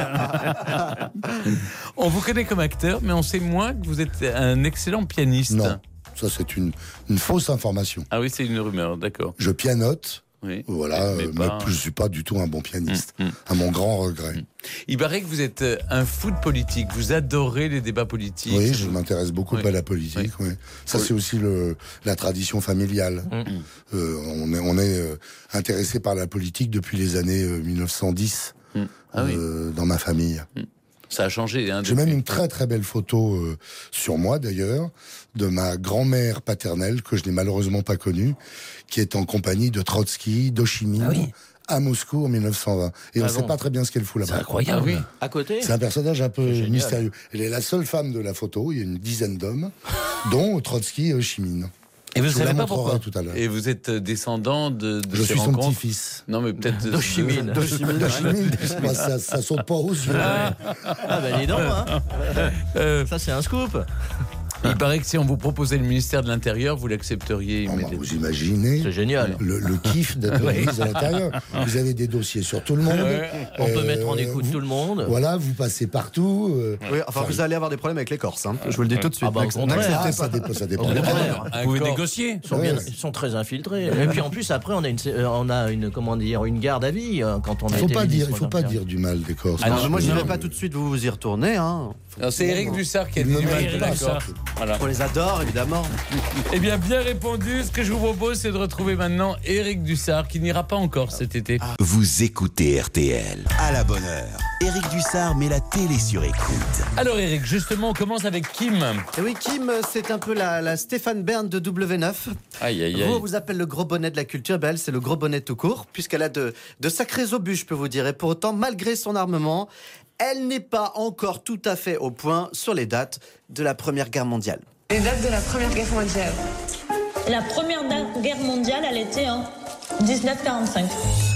pareil. On vous connaît comme acteur, mais on sait moins que vous êtes un excellent pianiste. Non, ça c'est une, une fausse information. Ah oui, c'est une rumeur, d'accord. Je pianote. Oui. Voilà, mais, mais pas... je ne suis pas du tout un bon pianiste, mmh, mmh. à mon grand regret. Mmh. Il paraît que vous êtes un fou de politique, vous adorez les débats politiques. Oui, je m'intéresse beaucoup oui. à la politique. Oui. Oui. Ça, oui. c'est aussi le, la tradition familiale. Mmh. Euh, on est, on est euh, intéressé par la politique depuis les années euh, mille neuf cent dix mmh. ah, euh, oui. dans ma famille. Mmh. Ça a changé. Hein, J'ai même une très très belle photo euh, sur moi d'ailleurs, de ma grand-mère paternelle, que je n'ai malheureusement pas connue, qui est en compagnie de Trotsky, d'Ho Chi Minh, ah oui. à Moscou en mille neuf cent vingt. Et ah on ne bon. sait pas très bien ce qu'elle fout là-bas. C'est incroyable. Oui. À côté. C'est un personnage un peu mystérieux. Elle est la seule femme de la photo, il y a une dizaine d'hommes, dont Trotsky et Ho Chi Minh. Et vous ne savez pas pourquoi tout à l'heure. Et vous êtes descendant de, de Je ces suis rencontres. son petit-fils. Non, mais peut-être d'Ho Chi Minh. D'Ho Chi Minh. Bah, ça, ça saute pas aux yeux. Ah, ah ben dis donc, hein. euh, ça c'est un scoop. Il paraît que si on vous proposait le ministère de l'Intérieur, vous l'accepteriez immédiatement. Vous imaginez C'est génial. Le, le kiff d'être ministre de l'Intérieur. Vous avez des dossiers sur tout le monde. Ouais. On euh, peut mettre en écoute vous, tout le monde. Voilà, vous passez partout. Euh, oui, enfin, vous allez avoir des problèmes avec les Corses. Hein. Je vous le dis tout de suite. Ah bah, ah, ça dépend. Ça dépend. Vous pouvez négocier. Ils sont, bien, ils sont très infiltrés. Et puis en plus, après, on a une, on a une, comment dire, une garde à vie quand on a il faut été pas ministre. dire, il faut pas dire du mal des Corses. Ah non, moi, je dirais pas tout de suite. Vous vous y retournez. Hein. Non, c'est Éric Dussart qui a dit du mal des Corses. Voilà. On les adore, évidemment. Eh bien, bien répondu. Ce que je vous propose, c'est de retrouver maintenant Éric Dussart, qui n'ira pas encore cet été. Vous écoutez R T L. À la bonne heure. Éric Dussart met la télé sur écoute. Alors, Éric, justement, on commence avec Kim. Et oui, Kim, c'est un peu la, la Stéphane Bern de W neuf. Aïe, aïe, aïe. Vous, on vous appelle le gros bonnet de la culture. Ben, elle, c'est le gros bonnet tout court, puisqu'elle a de, de sacrés obus, je peux vous dire. Et pour autant, malgré son armement, elle n'est pas encore tout à fait au point sur les dates de la Première Guerre mondiale. Les dates de la Première Guerre mondiale. La Première Guerre mondiale, elle était en dix-neuf quarante-cinq.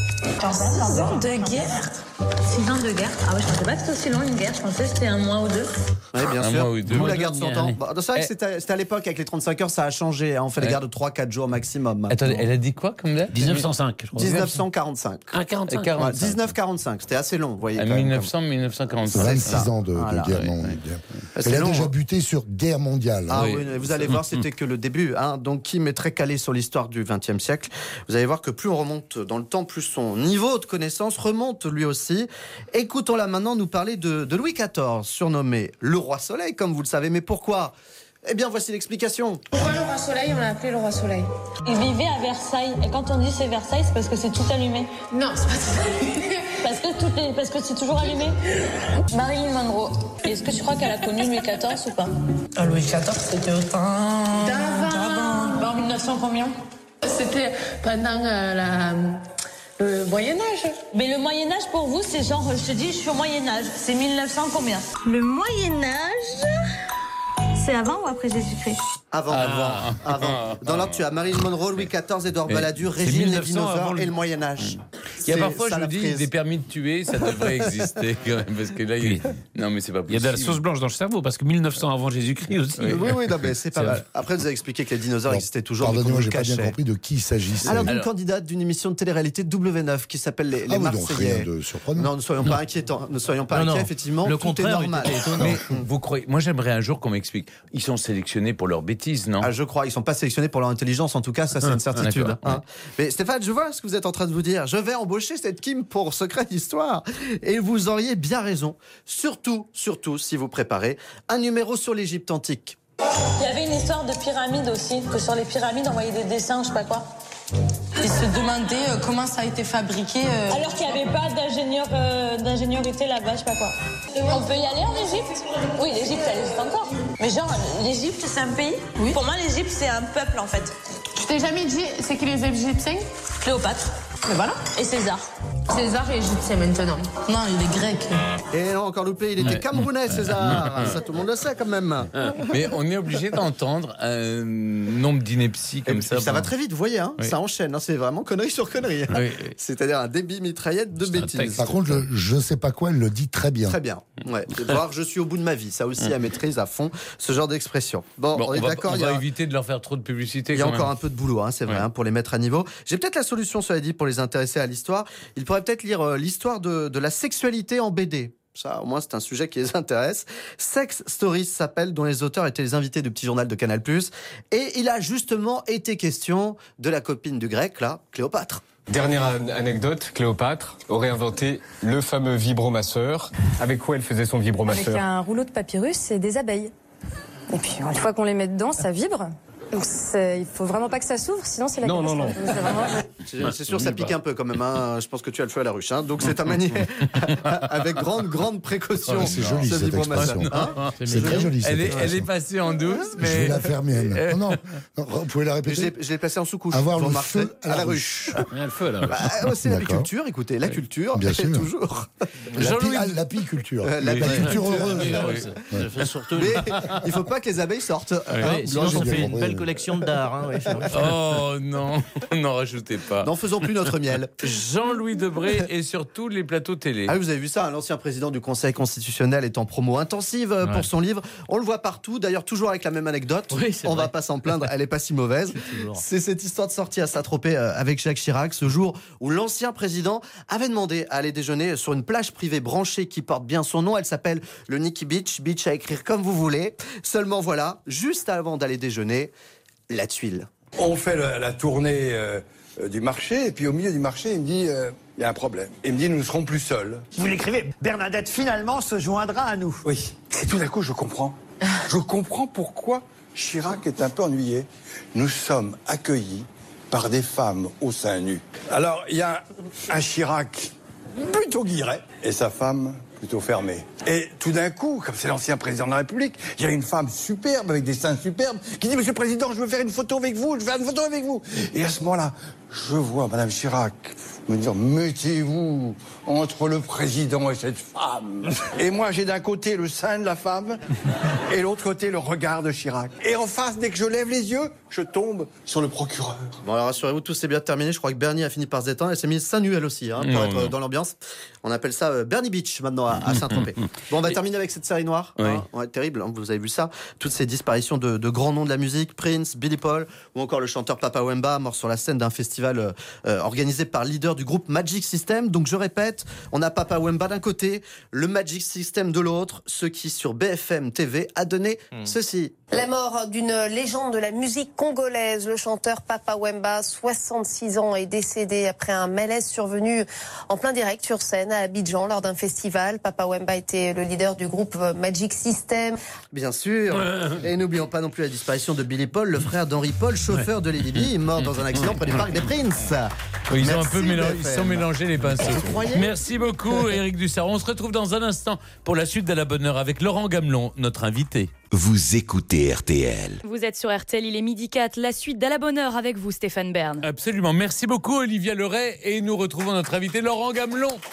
six ans de guerre. six ans de guerre. Ah ouais, je pensais pas que c'était aussi long une guerre. Je pensais que c'était un mois ou deux. Oui, bien un sûr. Mois ou deux. Nous, la guerre de cent ans. Bon, c'est vrai eh. que c'était, c'était à l'époque avec les trente-cinq heures, ça a changé. On fait des eh. guerres de trois quatre jours maximum. Attendez, elle a dit quoi comme date? dix-neuf cent cinq, je crois. dix-neuf cent quarante-cinq. Ah, quarante-cinq. Ouais, dix-neuf quarante-cinq, c'était assez long, vous voyez. À mille neuf cents mille neuf cent quarante-cinq. vingt-six ans de, de voilà, guerre oui, mondiale. Oui. Elle a long, déjà hein. buté sur guerre mondiale. Ah oui, oui, vous allez voir, c'était que le début. Hein. Donc Kim est très calé sur l'histoire du vingtième siècle. Vous allez voir que plus on remonte dans le temps, plus son niveau de connaissance remonte lui aussi. Écoutons-la maintenant nous parler de, de Louis quatorze, surnommé le Roi Soleil, comme vous le savez. Mais pourquoi ? Eh bien, voici l'explication. Pourquoi le Roi Soleil, on l'a appelé le Roi Soleil? Il vivait à Versailles. Et quand on dit c'est Versailles, c'est parce que c'est tout allumé. Non, c'est pas tout allumé. Parce que, toutes les... parce que c'est toujours allumé. Marilyn Monroe. Est-ce que tu crois qu'elle a connu Louis quatorze ou pas? Ah, Louis quatorze, c'était au temps... D'avant. Bah, en mille neuf cents combien? C'était pendant euh, la... le Moyen-Âge. Mais le Moyen-Âge, pour vous, c'est genre, je te dis, je suis au Moyen-Âge. C'est mille neuf cents combien? Le Moyen-Âge, c'est avant ou après Jésus-Christ? Avant. Avant. Avant. Dans l'ordre, tu as Marilyn Monroe, Louis quatorze, Édouard Balladur, Régine Lévy-Nauvert et le Moyen-Âge. Il y a C'est parfois, ça, je la me dis, frise. des permis de tuer, ça devrait exister quand même. Parce que là, il... non, mais c'est pas Il y possible. a de la sauce blanche dans le cerveau, parce que mille neuf cents avant Jésus-Christ aussi. Oui, oui, oui, non, mais c'est pas C'est mal. vrai. Après, vous avez expliqué que les dinosaures Alors, existaient toujours. mais qu'on Pardonnez-moi, nous j'ai pas bien cachait. compris de qui il s'agissait. Alors, d'une Alors- candidate d'une émission de télé-réalité W neuf qui s'appelle Les, les Ah oui, donc Marseillais. rien de surprenant. Non, ne soyons pas inquiétants. Ne soyons pas Non, inquiets, non. effectivement. Le tout est contraire normal. était étonnant. Mais vous croyez. Moi, j'aimerais un jour qu'on m'explique. Ils sont sélectionnés pour leurs bêtises, non? Ah, je crois, ils sont pas sélectionnés pour leur intelligence, en tout cas, ça c'est une certitude. d'accord. hein. Mais Stéphane, je vois ce que vous êtes en train de vous dire. Je vais embaucher cette Kim pour Secret d'Histoire. Et vous auriez bien raison. Surtout, surtout, si vous préparez un numéro sur l'Égypte antique. Il y avait une histoire de pyramide aussi, que sur les pyramides, on voyait des dessins, je sais pas quoi. Ils se demandaient euh, comment ça a été fabriqué. euh. Alors qu'il n'y avait pas d'ingénieur, euh, d'ingéniorité là-bas, je sais pas quoi. On peut y aller en Égypte? Oui, l'Égypte, elle existe encore. Mais genre, l'Égypte, c'est un pays? Oui. Pour moi, l'Égypte, c'est un peuple, en fait. Tu t'es jamais dit, c'est qui les Égyptiens? Cléopâtre Mais voilà. et César. César est égyptien maintenant. Non, il est grec. Et non, encore loupé, il était camerounais, César. Ça, tout le monde le sait quand même. Mais on est obligé d'entendre un nombre d'inepties Et comme puis, ça. ça bon. va très vite, vous voyez, hein, Oui. ça enchaîne. hein, c'est vraiment connerie sur connerie. Oui, oui. C'est-à-dire un débit mitraillette de C'est un bêtises. texte. Par contre, le je sais pas quoi, elle le dit très bien. Très bien. Ouais. Et voir, je suis au bout de ma vie. Ça aussi, à maîtrise à fond, ce genre d'expression. Bon, Bon, on est on va, d'accord. on il y va a- éviter de leur faire trop de publicité. Il y a quand encore même. un peu de boulot, hein, c'est vrai, Ouais. hein, pour les mettre à niveau. J'ai peut-être la solution, cela dit, pour les intéresser à l'histoire. Ils pourraient peut-être lire euh, l'histoire de, de la sexualité en B D. Ça, au moins, c'est un sujet qui les intéresse. Sex Stories s'appelle, dont les auteurs étaient les invités du Petit Journal de Canal+. Et il a justement été question de la copine du grec, là, Cléopâtre. Dernière an- anecdote, Cléopâtre aurait inventé le fameux vibromasseur. Avec quoi elle faisait son Avec vibromasseur? un rouleau de papyrus et des abeilles. Et puis une fois qu'on les met dedans, ça vibre. Donc c'est- il faut vraiment pas que ça s'ouvre, sinon c'est la Non, non, catastrophe. non. C'est vraiment- C'est c'est sûr, ça pique un peu quand même. Hein. Je pense que tu as le feu à la ruche. Hein. Donc c'est à manier avec grande, grande précaution. Ah, c'est joli, ce cette vibromasseur. expression. Hein C'est très joli. cette Elle est, elle expression. est passée en douce, mais. Je vais la faire mienne. Non, non, non, vous pouvez la je l'ai répéter. je l'ai placé en sous-couche. Avoir vous le remarquerez, feu à la ruche. Il y a le feu là. Bah, c'est D'accord. l'apiculture, écoutez, la culture, Bien elle est sûr. toujours. La, Jean-Louis- pi- ah, l'apiculture. Euh, La culture heureuse. Ça fait surtout Mais il faut pas que les abeilles sortent. hein. Ouais, sinon, j'ai on bien fait une compris. belle collection de dards. Hein, ouais. Oh non, n'en rajoutez pas. N'en faisons plus notre miel. Jean-Louis Debré et sur tous les plateaux télé. Ah oui, vous avez vu ça, hein, l'ancien président du Conseil constitutionnel est en promo intensive euh, pour son livre. On le voit partout, d'ailleurs toujours avec la même anecdote. Oui, c'est On vrai. va pas s'en plaindre, elle est pas si mauvaise. toujours. C'est cette histoire de sortie à Saint-Tropez euh, avec Jacques Chirac, ce jour où l'ancien président avait demandé à aller déjeuner sur une plage privée branchée qui porte bien son nom. Elle s'appelle le Nikki Beach, beach à écrire comme vous voulez. Seulement voilà, juste avant d'aller déjeuner, la tuile. On fait la, la tournée euh, euh, du marché, et puis au milieu du marché, il me dit, euh, il y a un problème. Il me dit, nous ne serons plus seuls. Vous l'écrivez, Bernadette finalement se joindra à nous. Oui. Et tout d'un coup, je comprends. Je comprends pourquoi Chirac est un peu ennuyé. Nous sommes accueillis par des femmes au sein nu. Alors, il y a un Chirac plutôt guilleret, et sa femme plutôt fermée. Et tout d'un coup, comme c'est l'ancien président de la République, il y a une femme superbe, avec des seins superbes, qui dit, Monsieur le Président, je veux faire une photo avec vous, je veux faire une photo avec vous. Et à ce moment-là, je vois Madame Chirac me dire, mettez-vous entre le président et cette femme. Et moi, j'ai d'un côté le sein de la femme, et l'autre côté le regard de Chirac. Et en face, dès que je lève les yeux, je tombe sur le procureur. Bon alors rassurez-vous, tout s'est bien terminé. Je crois que Bernie a fini par se détendre. Elle s'est mise seins nus elle aussi, hein, pour Non, être non. dans l'ambiance. On appelle ça euh, Bernie Beach maintenant à, à Saint-Tropez. Bon, on va terminer avec cette série noire. Oui. Hein. Ouais, terrible, hein, vous avez vu ça. Toutes ces disparitions de, de grands noms de la musique, Prince, Billy Paul, ou encore le chanteur Papa Wemba, mort sur la scène d'un festival euh, euh, organisé par le leader du groupe Magic System. Donc je répète, on a Papa Wemba d'un côté, le Magic System de l'autre, ce qui sur B F M T V a donné ceci. La mort d'une légende de la musique congolaise, le chanteur Papa Wemba, soixante-six ans, est décédé après un malaise survenu en plein direct sur scène à Abidjan lors d'un festival. Papa Wemba était le leader du groupe Magic System. Bien sûr. Et n'oublions pas non plus la disparition de Billy Paul, le frère d'Henri Paul, chauffeur de Lady B, mort dans un accident près du parc des Princes. Oui, ils, ont un Merci, peu mélan- ils B F M. sont mélangés les pinceaux. Vous croyez ? Merci beaucoup, Éric Dussard. On se retrouve dans un instant pour la suite de la bonne heure avec Laurent Gamelon, notre invité. Vous écoutez R T L. Vous êtes sur R T L, il est midi quatre, la suite d'À la bonne heure avec vous, Stéphane Bern. Absolument. Merci beaucoup, Olivia Leray. Et nous retrouvons notre invité, Laurent Gamelon.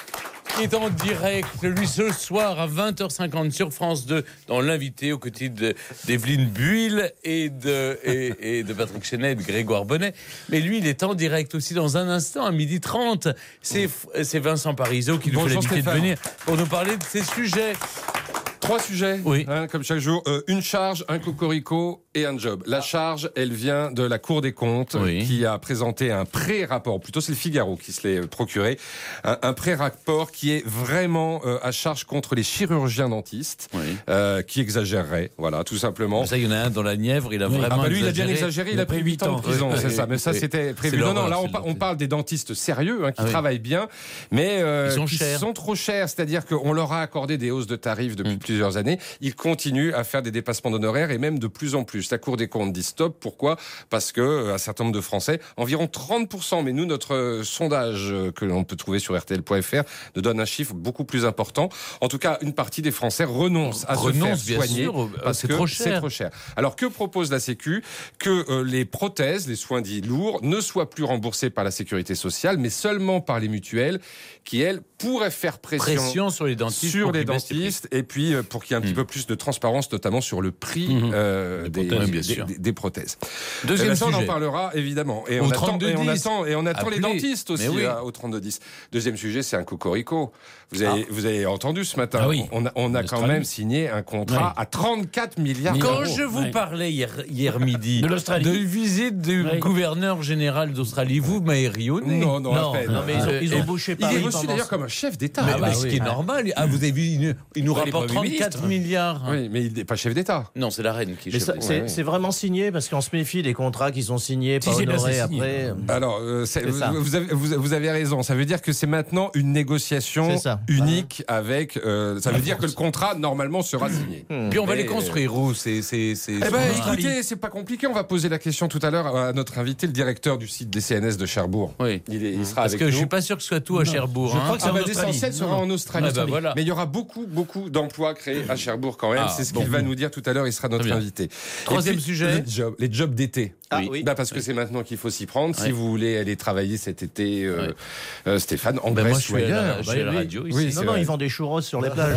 qui est en direct, lui, ce soir à vingt heures cinquante sur France deux, dans l'invité aux côtés de- d'Evelyne Buil et de, et, et de Patrick Chenet et de Grégoire Bonnet. Mais lui, il est en direct aussi dans un instant, à midi trente. C'est c'est Vincent Parisot qui nous fait Bonjour l'habitude de Stéphane. venir pour nous parler de ces sujets. Trois sujets, Oui. hein, comme chaque jour. Euh, une charge, un cocorico et un job. La charge, elle vient de la Cour des comptes, Oui. qui a présenté un pré-rapport, plutôt c'est le Figaro qui se l'est euh, procuré, un, un pré-rapport qui est vraiment euh, à charge contre les chirurgiens dentistes, euh, qui exagéreraient, voilà, tout simplement. Ça, il y en a un dans la Nièvre, il a vraiment Ah bah lui, il a exagéré. bien exagéré, il a pris huit ans de prison, Oui, c'est oui, ça. Mais ça, oui. c'était prévu. C'est Non, non, l'horreur, là, on, c'est par- on parle des dentistes sérieux, hein, qui Ah oui. travaillent bien, mais euh, Ils sont qui chers. sont trop chers. C'est-à-dire qu'on leur a accordé des hausses de tarifs depuis plusieurs années. Ils continuent à faire des dépassements d'honoraires et même de plus en plus. La Cour des comptes dit stop. Pourquoi ? Parce que euh, un certain nombre de Français, environ trente pour cent, mais nous, notre euh, sondage euh, que l'on peut trouver sur R T L point F R nous donne un chiffre beaucoup plus important. En tout cas, une partie des Français renoncent à Renoncent, se bien faire soigner sûr, parce c'est que trop c'est cher. trop cher. Alors que propose la Sécu ? Que euh, les prothèses, les soins dits lourds, ne soient plus remboursés par la Sécurité sociale, mais seulement par les mutuelles, qui elles pourraient faire pression, Pression sur les dentistes sur pour les qu'ils baissent les prix. dentistes, et puis euh, pour qu'il y ait un petit peu plus de transparence, notamment sur le prix Mhm. euh, des, prothèses, des- bien sûr. des- des prothèses. Deuxième Eh ben ça, on en sujet. parlera évidemment, et Au on attend, trente-deux et on dix. attend, et on attend les Appelez. dentistes aussi Mais oui. euh, au trente-deux dix. Deuxième sujet, c'est un cocorico. Vous avez, vous avez entendu ce matin, Ah oui. on a, on a quand L'Australie. même signé un contrat Ouais. à trente-quatre milliards Quand d'euros. je vous parlais hier, hier midi De l'Australie. de visite du Oui. gouverneur général d'Australie, vous m'avez ri au nez. Non, non, à peine. Non, mais ils ont, ils ont bouché Il Paris est reçu pendant d'ailleurs ce- comme un chef d'État. Mais, Ah, mais bah ce oui. qui est normal. Ah, vous avez vu, il, il nous Ouais, les rapporte premiers trente-quatre ministres. milliards. Oui, mais il n'est pas chef d'État. Non, c'est la reine qui est Mais chef ça, d'État. c'est ouais. c'est vraiment signé parce qu'on se méfie des contrats qui sont signés, pas Si, si, là, honorés c'est signé. après. Alors, euh, c'est- C'est vous, ça. vous avez, vous, vous avez raison. Ça veut dire que c'est maintenant une négociation C'est ça. unique avec. euh, ça veut dire que le contrat normalement sera signé. Puis on va Mais- les construire où c'est, c'est, c'est, Eh c'est- ben, Australie. écoutez, c'est pas compliqué. On va poser la question tout à l'heure à notre invité, le directeur du site des C N S de Cherbourg. Oui. Il, est, il sera Parce avec que nous. je suis pas sûr que ce soit tout à Cherbourg. Je hein. crois que Ah, ça va bah, l'essentiel sera en Australie. Ah, bah, voilà. Mais il y aura beaucoup, beaucoup d'emplois créés à Cherbourg quand même. Ah, c'est ce bon. qu'il va nous dire tout à l'heure. Il sera notre Très bien. invité. Troisième Et puis, sujet. Les jobs, les jobs d'été. Ah, Oui. oui. Bah, parce que c'est maintenant qu'il faut s'y prendre. Si Oui. vous voulez aller travailler cet été, euh, Oui. euh, Stéphane, en Ben, Grèce moi, je ou suis à la, ailleurs. je suis à la oui. radio ici. Oui, Non, c'est non, vrai. ils vendent des churros sur les plages.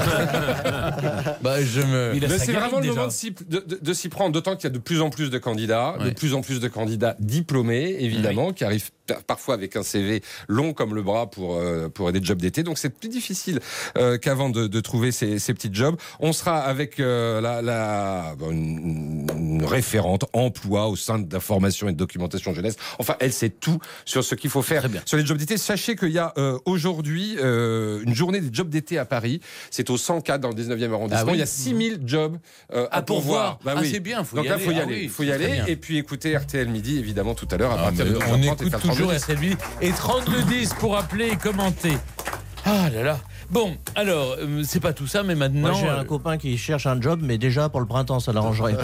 Bah, je me. Il a Mais sa c'est garrigue vraiment le déjà. moment de s'y, de, de- de s'y prendre, d'autant qu'il y a de plus en plus de candidats, de Ouais. plus en plus de candidats diplômés, évidemment, qui arrivent par- parfois avec un C V long comme le bras pour, euh, pour des jobs d'été. Donc c'est plus difficile euh, qu'avant de, de trouver ces, ces petits jobs. On sera avec euh, la, la bon, une, une référente emploi au sein de la formation et de documentation jeunesse. Enfin, elle sait tout sur ce qu'il faut faire Très bien. sur les jobs d'été. Sachez qu'il y a euh, aujourd'hui euh, une journée des jobs d'été à Paris. C'est au cent quatre dans le dix-neuvième arrondissement. Ah oui. Il y a six mille jobs euh, à À pourvoir. pourvoir. Bah Ah, oui. c'est bien, faut Donc y là, aller. faut y Ah aller. oui, Il faut y c'est très aller. bien. Et puis écouter R T L Midi, évidemment, tout à l'heure à Ah, partir mais de douze heures on trente et écoute faire toujours trente-deux. S L huit et trente-deux dix pour appeler et commenter. Ah là là. Bon, alors, euh, c'est pas tout ça, mais maintenant. Moi, j'ai euh, un copain qui cherche un job, mais déjà pour le printemps, ça l'arrangerait.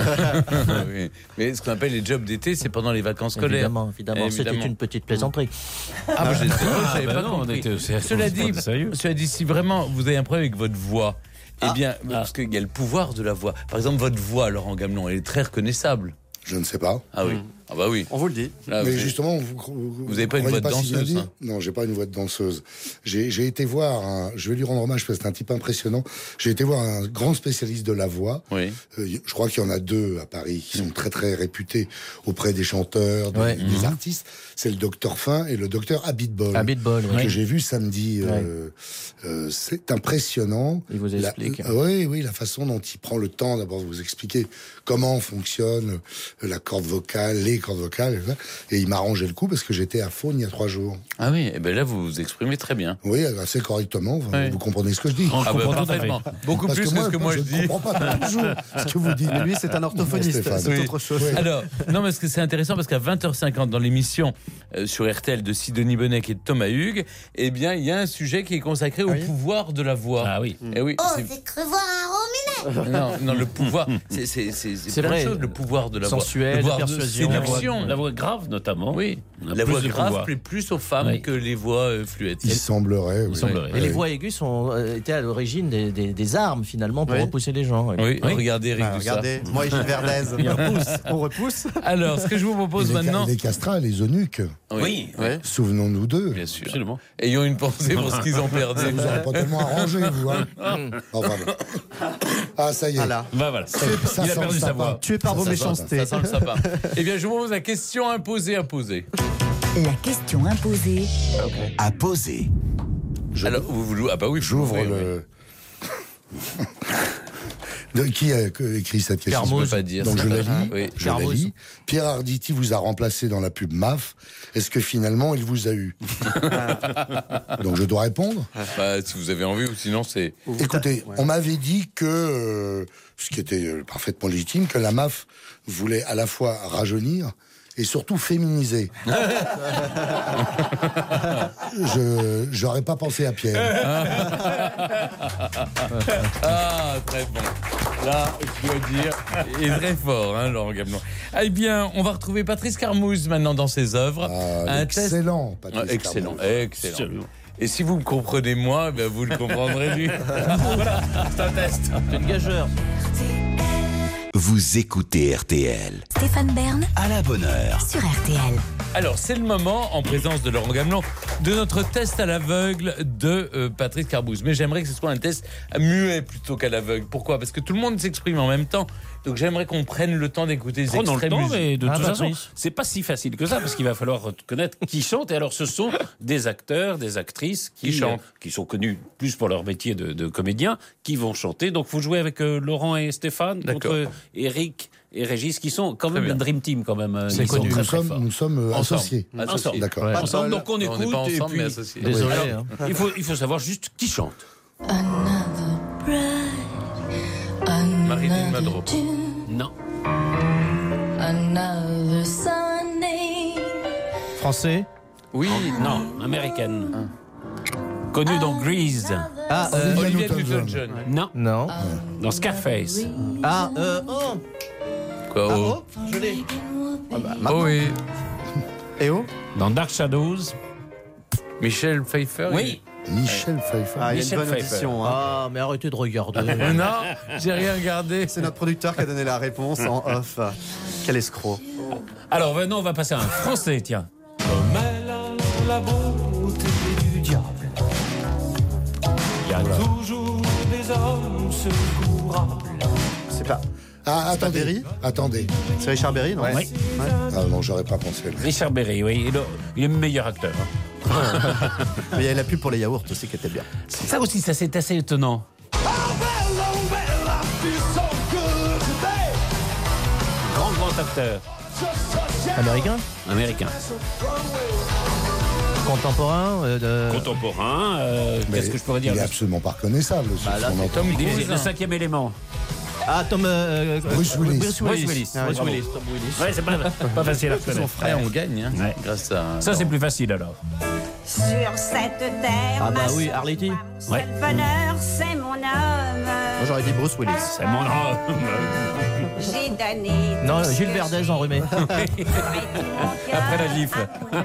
oui. Mais ce qu'on appelle les jobs d'été, c'est pendant les vacances scolaires. Évidemment, évidemment. C'était une petite plaisanterie. Ah, bah, je je savais bah pas non, on compris. était- c'est- Cela c'est dit, pas sérieux. cela dit, si vraiment vous avez un problème avec votre voix, eh bien, Ah. parce qu'il y a le pouvoir de la voix. Par exemple, votre voix, Laurent Gamelon, elle est très reconnaissable. Je ne sais pas. Ah oui. Ah bah oui. On vous le dit. Là, Mais vous- justement, vous, vous, Vous avez pas une croyez voix de si bien danseuse, dire hein. Non, j'ai pas une voix de danseuse. J'ai j'ai été voir, un, je vais lui rendre hommage parce que c'est un type impressionnant. J'ai été voir un grand spécialiste de la voix. Oui. Euh, je crois qu'il y en a deux à Paris qui sont très très réputés auprès des chanteurs, des, Ouais. des Mhm. artistes. C'est le docteur Fin et le docteur Abitbol. Abitbol, oui. Que j'ai vu samedi. Euh, euh, c'est impressionnant. Il vous explique. La, euh, oui, oui, la façon dont il prend le temps d'abord de vous expliquer comment fonctionne euh, la corde vocale, les cordes vocales, et, ça. Et il m'a arrangé le coup parce que j'étais à Faune il y a trois jours. Ah oui, et ben là, vous vous exprimez très bien. Oui, assez correctement. Vous, Oui. vous comprenez ce que je dis. Ah bah, parfaitement. Beaucoup Parce plus que, moi, ce que moi je, je dis. ne comprends pas toujours ce que vous dites. Mais lui, c'est un orthophoniste, Stéphane. c'est Oui. autre chose. Oui. Alors, non, parce que c'est intéressant parce qu'à vingt heures cinquante dans l'émission euh, sur R T L de Sidonie Bonnet et de Thomas Hugues, eh bien, il y a un sujet qui est consacré au Oui. pouvoir de la voix. Ah oui. Eh oui. Oh, c'est- c'est cru voir un rominet. Non, non, le pouvoir, c'est c'est c'est c'est C'est plein de vrai. choses, le pouvoir de la Sensuel, voix, le pouvoir de de persuasion. séduction, séduction. La voix grave, notamment. Oui. a La plus voix de grave pouvoir. plaît plus aux femmes Oui. que les voix euh, fluettes. Il semblerait. Il oui. semblerait. Oui. Et les voix aiguës sont, euh, étaient à l'origine des, des, des armes, finalement, pour Oui. repousser les gens. Oui, regardez Eric Ah, Dussard. regardez, moi et Gilles Verdez. Il repousse. On repousse. Alors, ce que je vous propose Et les, maintenant. les castrats, les eunuques. Oui, oui. Souvenons-nous d'eux. Bien sûr. Absolument. Ayons une pensée pour ce qu'ils ont perdu. Vous n'aurez pas tellement arrangé, vous. Hein. Enfin, bon. Ah, ça y est. Voilà. Bah voilà. Ça Il a sent perdu le sa sapin. voix. Tué par vos Ça, ça, ça, méchancetés. Ça sent le sapin. Eh bien, je vous pose la question imposée à poser. La question imposée. À poser. Je- Alors, vous, vous, ah bah oui, J'ouvre oui, le. De qui a écrit cette question? Je peux pas dire. Donc ça. je la lis. Oui. Je la lis. Pierre Arditi vous a remplacé dans la pub M A F. Est-ce que finalement il vous a eu? Donc je dois répondre. Bah, si vous avez envie, ou sinon c'est. Écoutez, on m'avait dit que, euh, ce qui était euh, parfaitement légitime, que la M A F voulait à la fois rajeunir et surtout féminiser. Je j'aurais pas pensé à Pierre. Ah, très bon. Là, je dois dire, il est très fort, hein, Laurent Gamelon. Eh bien, on va retrouver Patrice Carmouze maintenant dans ses œuvres. Ah, Un test- excellent, Patrice Ah, excellent, Carmouze. excellent. Absolument. Et si vous me comprenez moi, ben vous le comprendrez lui. Voilà, c'est un test. C'est une gageure. Vous écoutez R T L. Stéphane Bern À la bonne heure. sur R T L. Alors, c'est le moment, en présence de Laurent Gamelon, de notre test à l'aveugle de euh, Patrice Carmouze. Mais j'aimerais que ce soit un test muet plutôt qu'à l'aveugle. Pourquoi? Parce que tout le monde s'exprime en même temps. Donc j'aimerais qu'on prenne le temps d'écouter les Prenons le extraits temps, musicaux. mais de Ah, toute façon, Patrice. c'est pas si facile que ça, parce qu'il va falloir connaître qui chante. Et alors, ce sont des acteurs, des actrices qui, Qui chantent. euh, qui sont connus plus pour leur métier de, de comédien, qui vont chanter. Donc, vous jouez avec euh, Laurent et Stéphane D'accord. contre Eric et Régis, qui sont quand Très même bien. un dream team quand même. euh, C'est Ils sont connu. très, Nous très sommes, forts. nous sommes euh, Ensemble. associés. Associés. Ensemble. D'accord. Ouais. Ensemble, donc on On écoute. n'est pas et ensemble, puis- mais associés. Désolé. Alors, hein. il, faut, il faut savoir juste qui chante. Marilyn Monroe. Non. Français. Oui, non, américaine. Connue dans Grease. Ah, euh, Olivia Newton-John. Newton-John. Non. non. Dans Scarface. Ah, euh, oh. Quoi, Ah, oh. oh, je l'ai. Oh oui. Et oh Dans Dark Shadows. Michel Pfeiffer. Oui. Michel Pfeiffer. Ah, il y a une Michel bonne Pfeiffer. audition. hein. Ah, mais arrêtez de regarder. il- Non, j'ai rien regardé. C'est notre producteur qui a donné la réponse en off. Quel escroc. Alors maintenant, on va passer à un français, tiens. Comme elle a la beauté du diable, il y a toujours des hommes secourables. C'est pas. Ah, C'est pas attendez. Berry Attendez. C'est Richard Berry, non Oui. Ah non, j'aurais pas pensé. à lui. Richard Berry, oui, il est- il est le meilleur acteur. hein. Mais il y a la pub pour les yaourts aussi qui était bien. Ça aussi, ça c'est assez étonnant. Grand, grand acteur. Américain. Américain. Contemporain. euh, de... Contemporain. euh, Mais Qu'est-ce que je pourrais dire Il est absolument pas reconnaissable. ce Bah, là, qu'on c'est entend. Tom Il est Cruise. le cinquième élément. Ah, Tom. euh, Bruce euh, Willis. Bruce Bruce Willis. Willis. Ah, Bruce Bravo. Willis. Tom Willis. Ouais, c'est pas, pas facile à reconnaître. Frère, on gagne, hein, Ouais. grâce à. Ça, c'est plus facile alors. Sur cette terre, Ah, bah ma oui, Arletty. seul bonheur, c'est mon homme. Moi j'aurais dit Bruce Willis. C'est mon nom. J'ai donné. Non, tout ce Gilles que Verdez enrhumé. Après la gifle.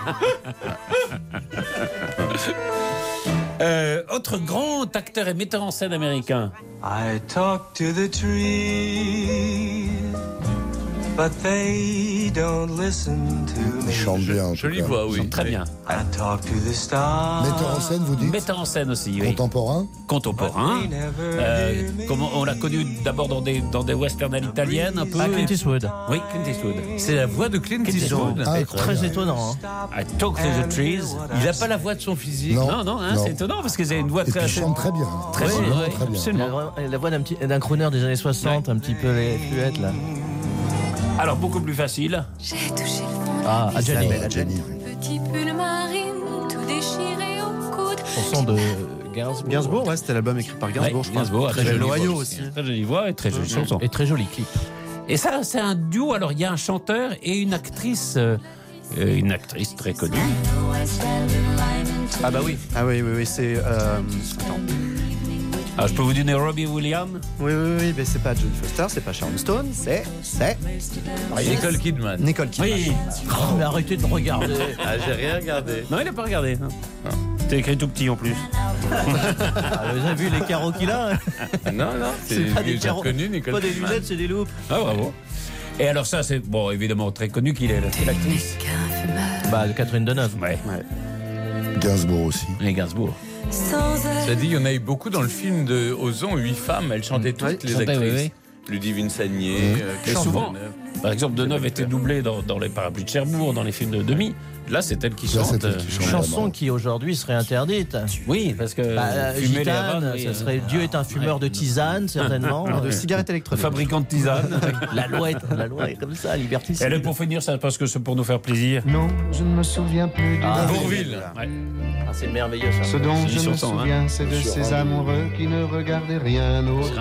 Euh, autre grand acteur et metteur en scène américain. I talk to the trees, but they don't listen to Il me. chante bien. en tout Jolie cas. voix, oui. Très bien. I talk to the stars. Metteur en scène, vous dites Metteur en scène aussi, oui. Contemporain. Contemporain. Euh, comment on l'a connu d'abord dans des, dans des westerns à l'italienne, un peu. Ah, Clint Eastwood. Oui, Clint Eastwood. C'est la voix de Clint Clint Eastwood. Ah, Très étonnant. Hein. I talk to the trees. Il n'a pas la voix de son physique. Non. Non, non, hein, Non. c'est étonnant parce qu'ils avaient une voix Et puis très. il chante très bien. Très Ouais, bien, vraiment ouais. très bien. Il a vraiment- la voix d'un petit- d'un crooner des années soixante, un petit peu les fluettes là. Alors beaucoup plus facile. J'ai touché le fond de Ah, la Adjani. Belle Adjani. petit pull marine, tout déchiré au coude. Chanson de Gainsbourg. Gainsbourg, ouais, c'était l'album écrit par Gainsbourg, Ouais, je crois. Gainsbourg, Très très joli jolie Ohio voix aussi. Très jolie voix et très jolie chanson. Et très joli clip. Et ça, c'est un duo. Alors, il y a un chanteur et une actrice, euh, euh, une actrice très connue. Ah bah oui. Ah oui, oui, oui, c'est. Euh... Attends. Ah, je peux vous donner Robbie Williams? Oui, oui, oui, mais c'est pas Jodie Foster, c'est pas Sharon Stone, c'est. C'est. Nicole Kidman. Nicole Kidman. Oui. Oh, mais arrêtez de me regarder. Ah, j'ai rien regardé. Non, il n'a pas regardé. Hein. C'était écrit tout petit en plus. Ah, vous avez vu les carreaux qu'il a? Non, non, c'est, C'est pas des j'ai carreaux, reconnu Nicole pas des Kidman. lunettes, c'est des loupes. Ah, bravo. Et alors ça, c'est bon, évidemment très connu qu'il est, là. C'est l'actrice. Bah, Catherine Deneuve. Ouais. Gainsbourg aussi. Et Gainsbourg. Ça dit, il y en a eu beaucoup dans le film de Ozon, huit femmes, elles chantaient toutes Ouais, les chantaient, actrices. oui, Ludivine Sagnier, Mmh. euh, Et Catherine souvent, Deneuve. par exemple, Deneuve était doublée dans, dans les Parapluies de Cherbourg, dans les films de Demi. Là, c'est elle qui Là, chante. c'est elle qui chante. Chanson qui aujourd'hui serait interdite. Oui, parce que Bah, fumer les gitane, Havanes, oui, ça euh, serait Dieu est un fumeur de tisane, certainement. Non, de cigarettes le électroniques. fabricant de tisane. La loi est, la loi est comme ça, liberticide. Et là, pour finir, ça, parce que c'est pour nous faire plaisir. Non, je ne me souviens plus du Ah, nom. Bourville. Ouais. Ah, c'est merveilleux ça. Ce dont C'est je une me chanson, hein. souviens, c'est de ces amoureux qui ne regardaient rien autour.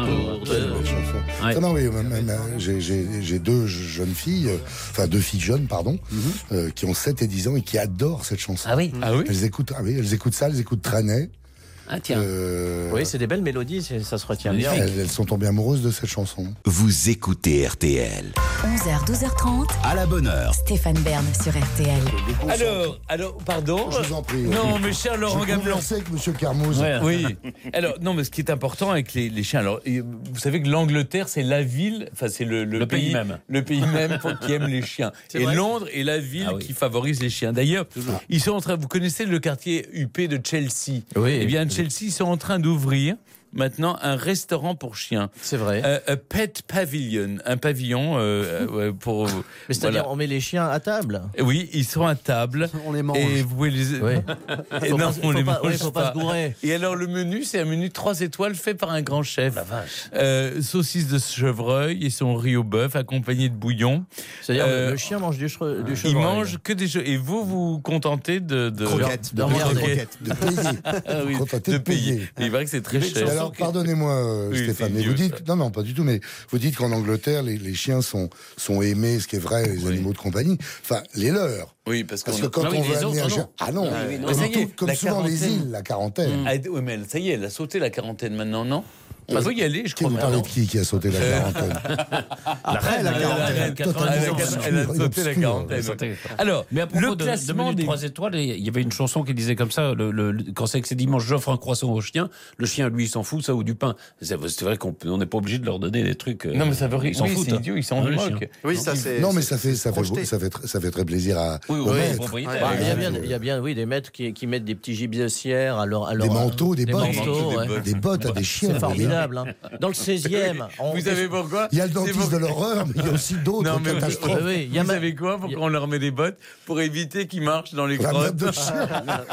Ouais. Non, non, oui, même, même, euh, j'ai, j'ai, j'ai deux jeunes filles, euh, enfin deux filles jeunes, pardon, euh, qui ont sept et dix ans et qui adorent cette chanson. Ah oui. Ah oui. Elles écoutent, ah oui, elles écoutent ça, elles écoutent Trenet. Ah tiens. Euh, Oui, c'est des belles mélodies, c'est- ça se retient bien. elles, elles sont tombées amoureuses de cette chanson. Vous écoutez R T L. onze heures, douze heures trente. À la bonne heure. Stéphane Bern sur R T L. Alors, alors, pardon. Je vous en prie. Non, mais cher Laurent Je Gamelon. conversais avec Monsieur Carmouze. Ouais. Oui. Alors, non, mais ce qui est important avec les, les chiens, alors, et vous savez que l'Angleterre, c'est la ville, enfin, c'est le, le, Le pays même. le pays même pour- qui aime les chiens. C'est Et vrai Londres est la ville Ah oui. qui favorise les chiens. D'ailleurs, ils sont en train, vous connaissez le quartier huppé de Chelsea. Oui. Eh bien, Chelsea, ils sont en train d'ouvrir maintenant un restaurant pour chiens. C'est vrai. Euh, un pet pavilion, un pavillon euh, euh, pour. Mais c'est-à-dire, voilà. on met les chiens à table. Oui, ils sont à table. On les mange. Et vous pouvez les. Oui. Et Faut non, pas- on faut les pas- mange oui, faut pas se gourer. Et alors le menu, c'est un menu trois étoiles fait par un grand chef. La vache. Euh, saucisse de chevreuil et son riz au bœuf accompagné de bouillon. C'est-à-dire, Euh, le- le chien mange du, chevre- du Il chevreuil. mange que des choses. Et vous, vous vous contentez de. de Croquettes, de de regarder. croquettes. De payer. Ah oui, Contenté de de payer. payer. Mais il paraît que c'est très Mais cher. alors, pardonnez-moi, euh, Oui, Stéphane, c'est mais vous vieux, dites, non, non, pas du tout, mais vous dites qu'en Angleterre, les, les chiens sont, sont aimés, ce qui est vrai, les Oui. animaux de compagnie. Enfin, les leurs. Oui, parce, Parce qu'on que quand Ah oui, on veut les amener autres, un chien. non. Ah non, Ah oui, non. comme, Mais ça y est, tout- comme la souvent les quarantaine. îles, la quarantaine. Ah, oui, mais ça y est, elle a sauté la quarantaine maintenant, non? On peut y aller, je Qui crois. vous parlez de maintenant. qui qui a sauté la Euh, quarantaine Après la Elle quarantaine. a- Totalement elle a- obscur, elle a sauté la obscur. quarantaine. Sauté. Alors, Mais à propos le de, de classement menu des. trois étoiles, il y avait une chanson qui disait comme ça, le, le- le- quand c'est que c'est dimanche, j'offre un croissant au chien, le chien, lui, il s'en fout, ça, ou du pain. C'est c'est vrai qu'on on n'est pas obligé de leur donner des trucs. euh, Non, mais ça veut rien. Ils s'en Oui, foutent. c'est hein. idiot, ils s'en Ouais, les moquent. chiens. Oui, ça c'est. Non, mais c'est- ça fait, ça fait, projeté. ça fait, tr- ça fait très plaisir à. Oui, aux oui, maîtres. propriétaire. Bah, il y a Ouais, bien, ouais. il y a bien, oui, des maîtres qui, qui mettent des petits gibissières à leur, à leur Des manteaux, des des bottes. manteaux, Des ouais. bottes. Des bottes à des chiens. C'est formidable. Hein. Dans le seizième, on- Vous savez pourquoi? Il y a le C'est dentiste pour- de l'horreur, mais il y a aussi d'autres Non, mais vous- catastrophes. Oui, oui, il y a Vous ma- savez quoi? Pourquoi il y a- on leur met des bottes? Pour éviter qu'ils marchent dans les La grottes. meute de chien.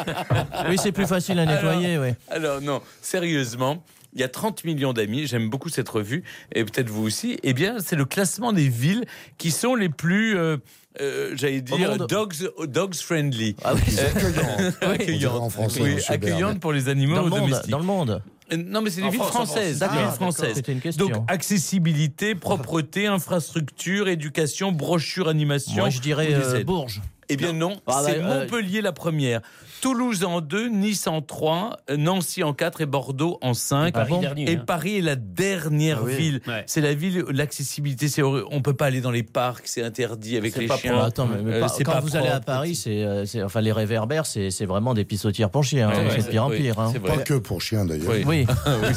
Oui, c'est plus facile à nettoyer, oui. Alors non, sérieusement, il y a trente millions d'amis, j'aime beaucoup cette revue, et peut-être vous aussi, eh bien c'est le classement des villes qui sont les plus, euh, euh, j'allais Au dire, monde. dogs, dogs friendly. Ah oui, Euh, Accueillant. On dirait accueillantes. en français, Oui, monsieur accueillantes Bern. pour les animaux dans le monde, domestiques. dans le monde. Euh, Non, mais c'est les En villes France, en françaises. France. les villes Ah, françaises. C'était une question. Donc accessibilité, propreté, infrastructure, éducation, brochure, animation. Moi, je dirais ou des euh, aides. Bourges. Eh bien non, Ah, c'est bah, euh, Montpellier la première, Toulouse en deux, Nice en trois, Nancy en quatre et Bordeaux en cinq. Paris dernier, Et hein. Paris est la dernière Ah oui. ville. Ouais. C'est la ville où l'accessibilité, c'est horrible. On peut pas aller dans les parcs, c'est interdit avec C'est les pas chiens. propre. Attends, mais, mais Euh, pas- c'est quand pas vous allez à propre. Paris, c'est, euh, c'est- enfin les réverbères, c'est, c'est vraiment des pissotières pour chiens. hein. Ouais, c'est ouais, de pire en oui, pire. hein. c'est vrai. Pas que pour chiens d'ailleurs. Oui. Oui. Oui,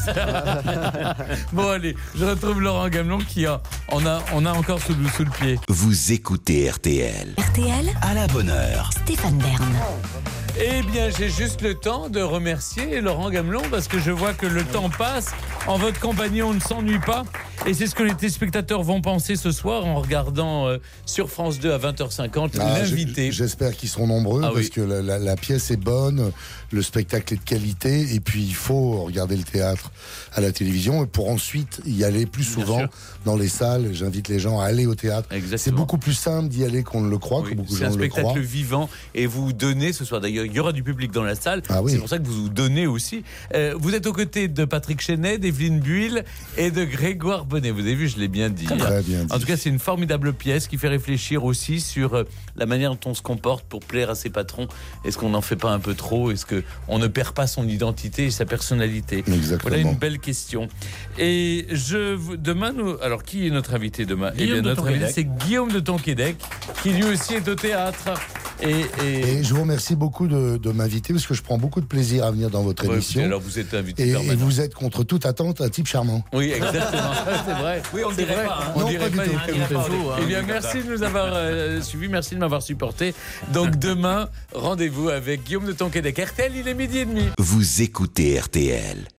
ça- bon allez, je retrouve Laurent Gamelon qui a, on a, on a encore sous le, sous le pied. Vous écoutez R T L. R T L, À la bonne heure. Stéphane Bern. Eh bien, j'ai juste le temps de remercier Laurent Gamelon parce que je vois que le temps passe. En votre compagnie, on ne s'ennuie pas. Et c'est ce que les téléspectateurs vont penser ce soir en regardant euh, sur France deux à vingt heures cinquante Ah, l'invité. j- J'espère qu'ils seront nombreux Ah parce oui. que la, la- la pièce est bonne, le spectacle est de qualité et puis il faut regarder le théâtre à la télévision pour ensuite y aller plus souvent sûr. dans les salles. J'invite les gens à aller au théâtre. Exactement. C'est beaucoup plus simple d'y aller qu'on ne le croit, Oui, que beaucoup de c'est un gens le croient. spectacle vivant et vous donnez ce soir. D'ailleurs, il y aura du public dans la salle. Ah oui. C'est pour ça que vous vous donnez aussi. Euh, vous êtes aux côtés de Patrick Chenet, d'Evelyne Buil et de Grégoire Charbonnet. Vous avez vu, je l'ai bien dit. Très bien dit. En tout cas, c'est une formidable pièce qui fait réfléchir aussi sur euh, la manière dont on se comporte pour plaire à ses patrons. Est-ce qu'on n'en fait pas un peu trop? Est-ce qu'on ne perd pas son identité et sa personnalité? Exactement. Voilà une belle question. Et je demain, nous, alors qui est notre invité demain? Guillaume Eh bien, de notre Tonquédec. invité, c'est Guillaume de Tonquédec, qui lui aussi est au théâtre. Et, et... Et je vous remercie beaucoup de, de m'inviter parce que je prends beaucoup de plaisir à venir dans votre Ouais, émission. alors vous êtes invité Et, et permanent. vous êtes contre toute attente un type charmant. Oui, exactement. C'est vrai. Oui, on ne C'est dirait vrai. pas. Hein. On Non, dirait pas du pas. tout. il dirait fait pas, faux, hein. Eh bien, Oui, merci comme de nous avoir euh, suivis. Merci de m'avoir supporté. Donc, demain, rendez-vous avec Guillaume de Tonquédec. R T L, il est midi et demi. Vous écoutez R T L.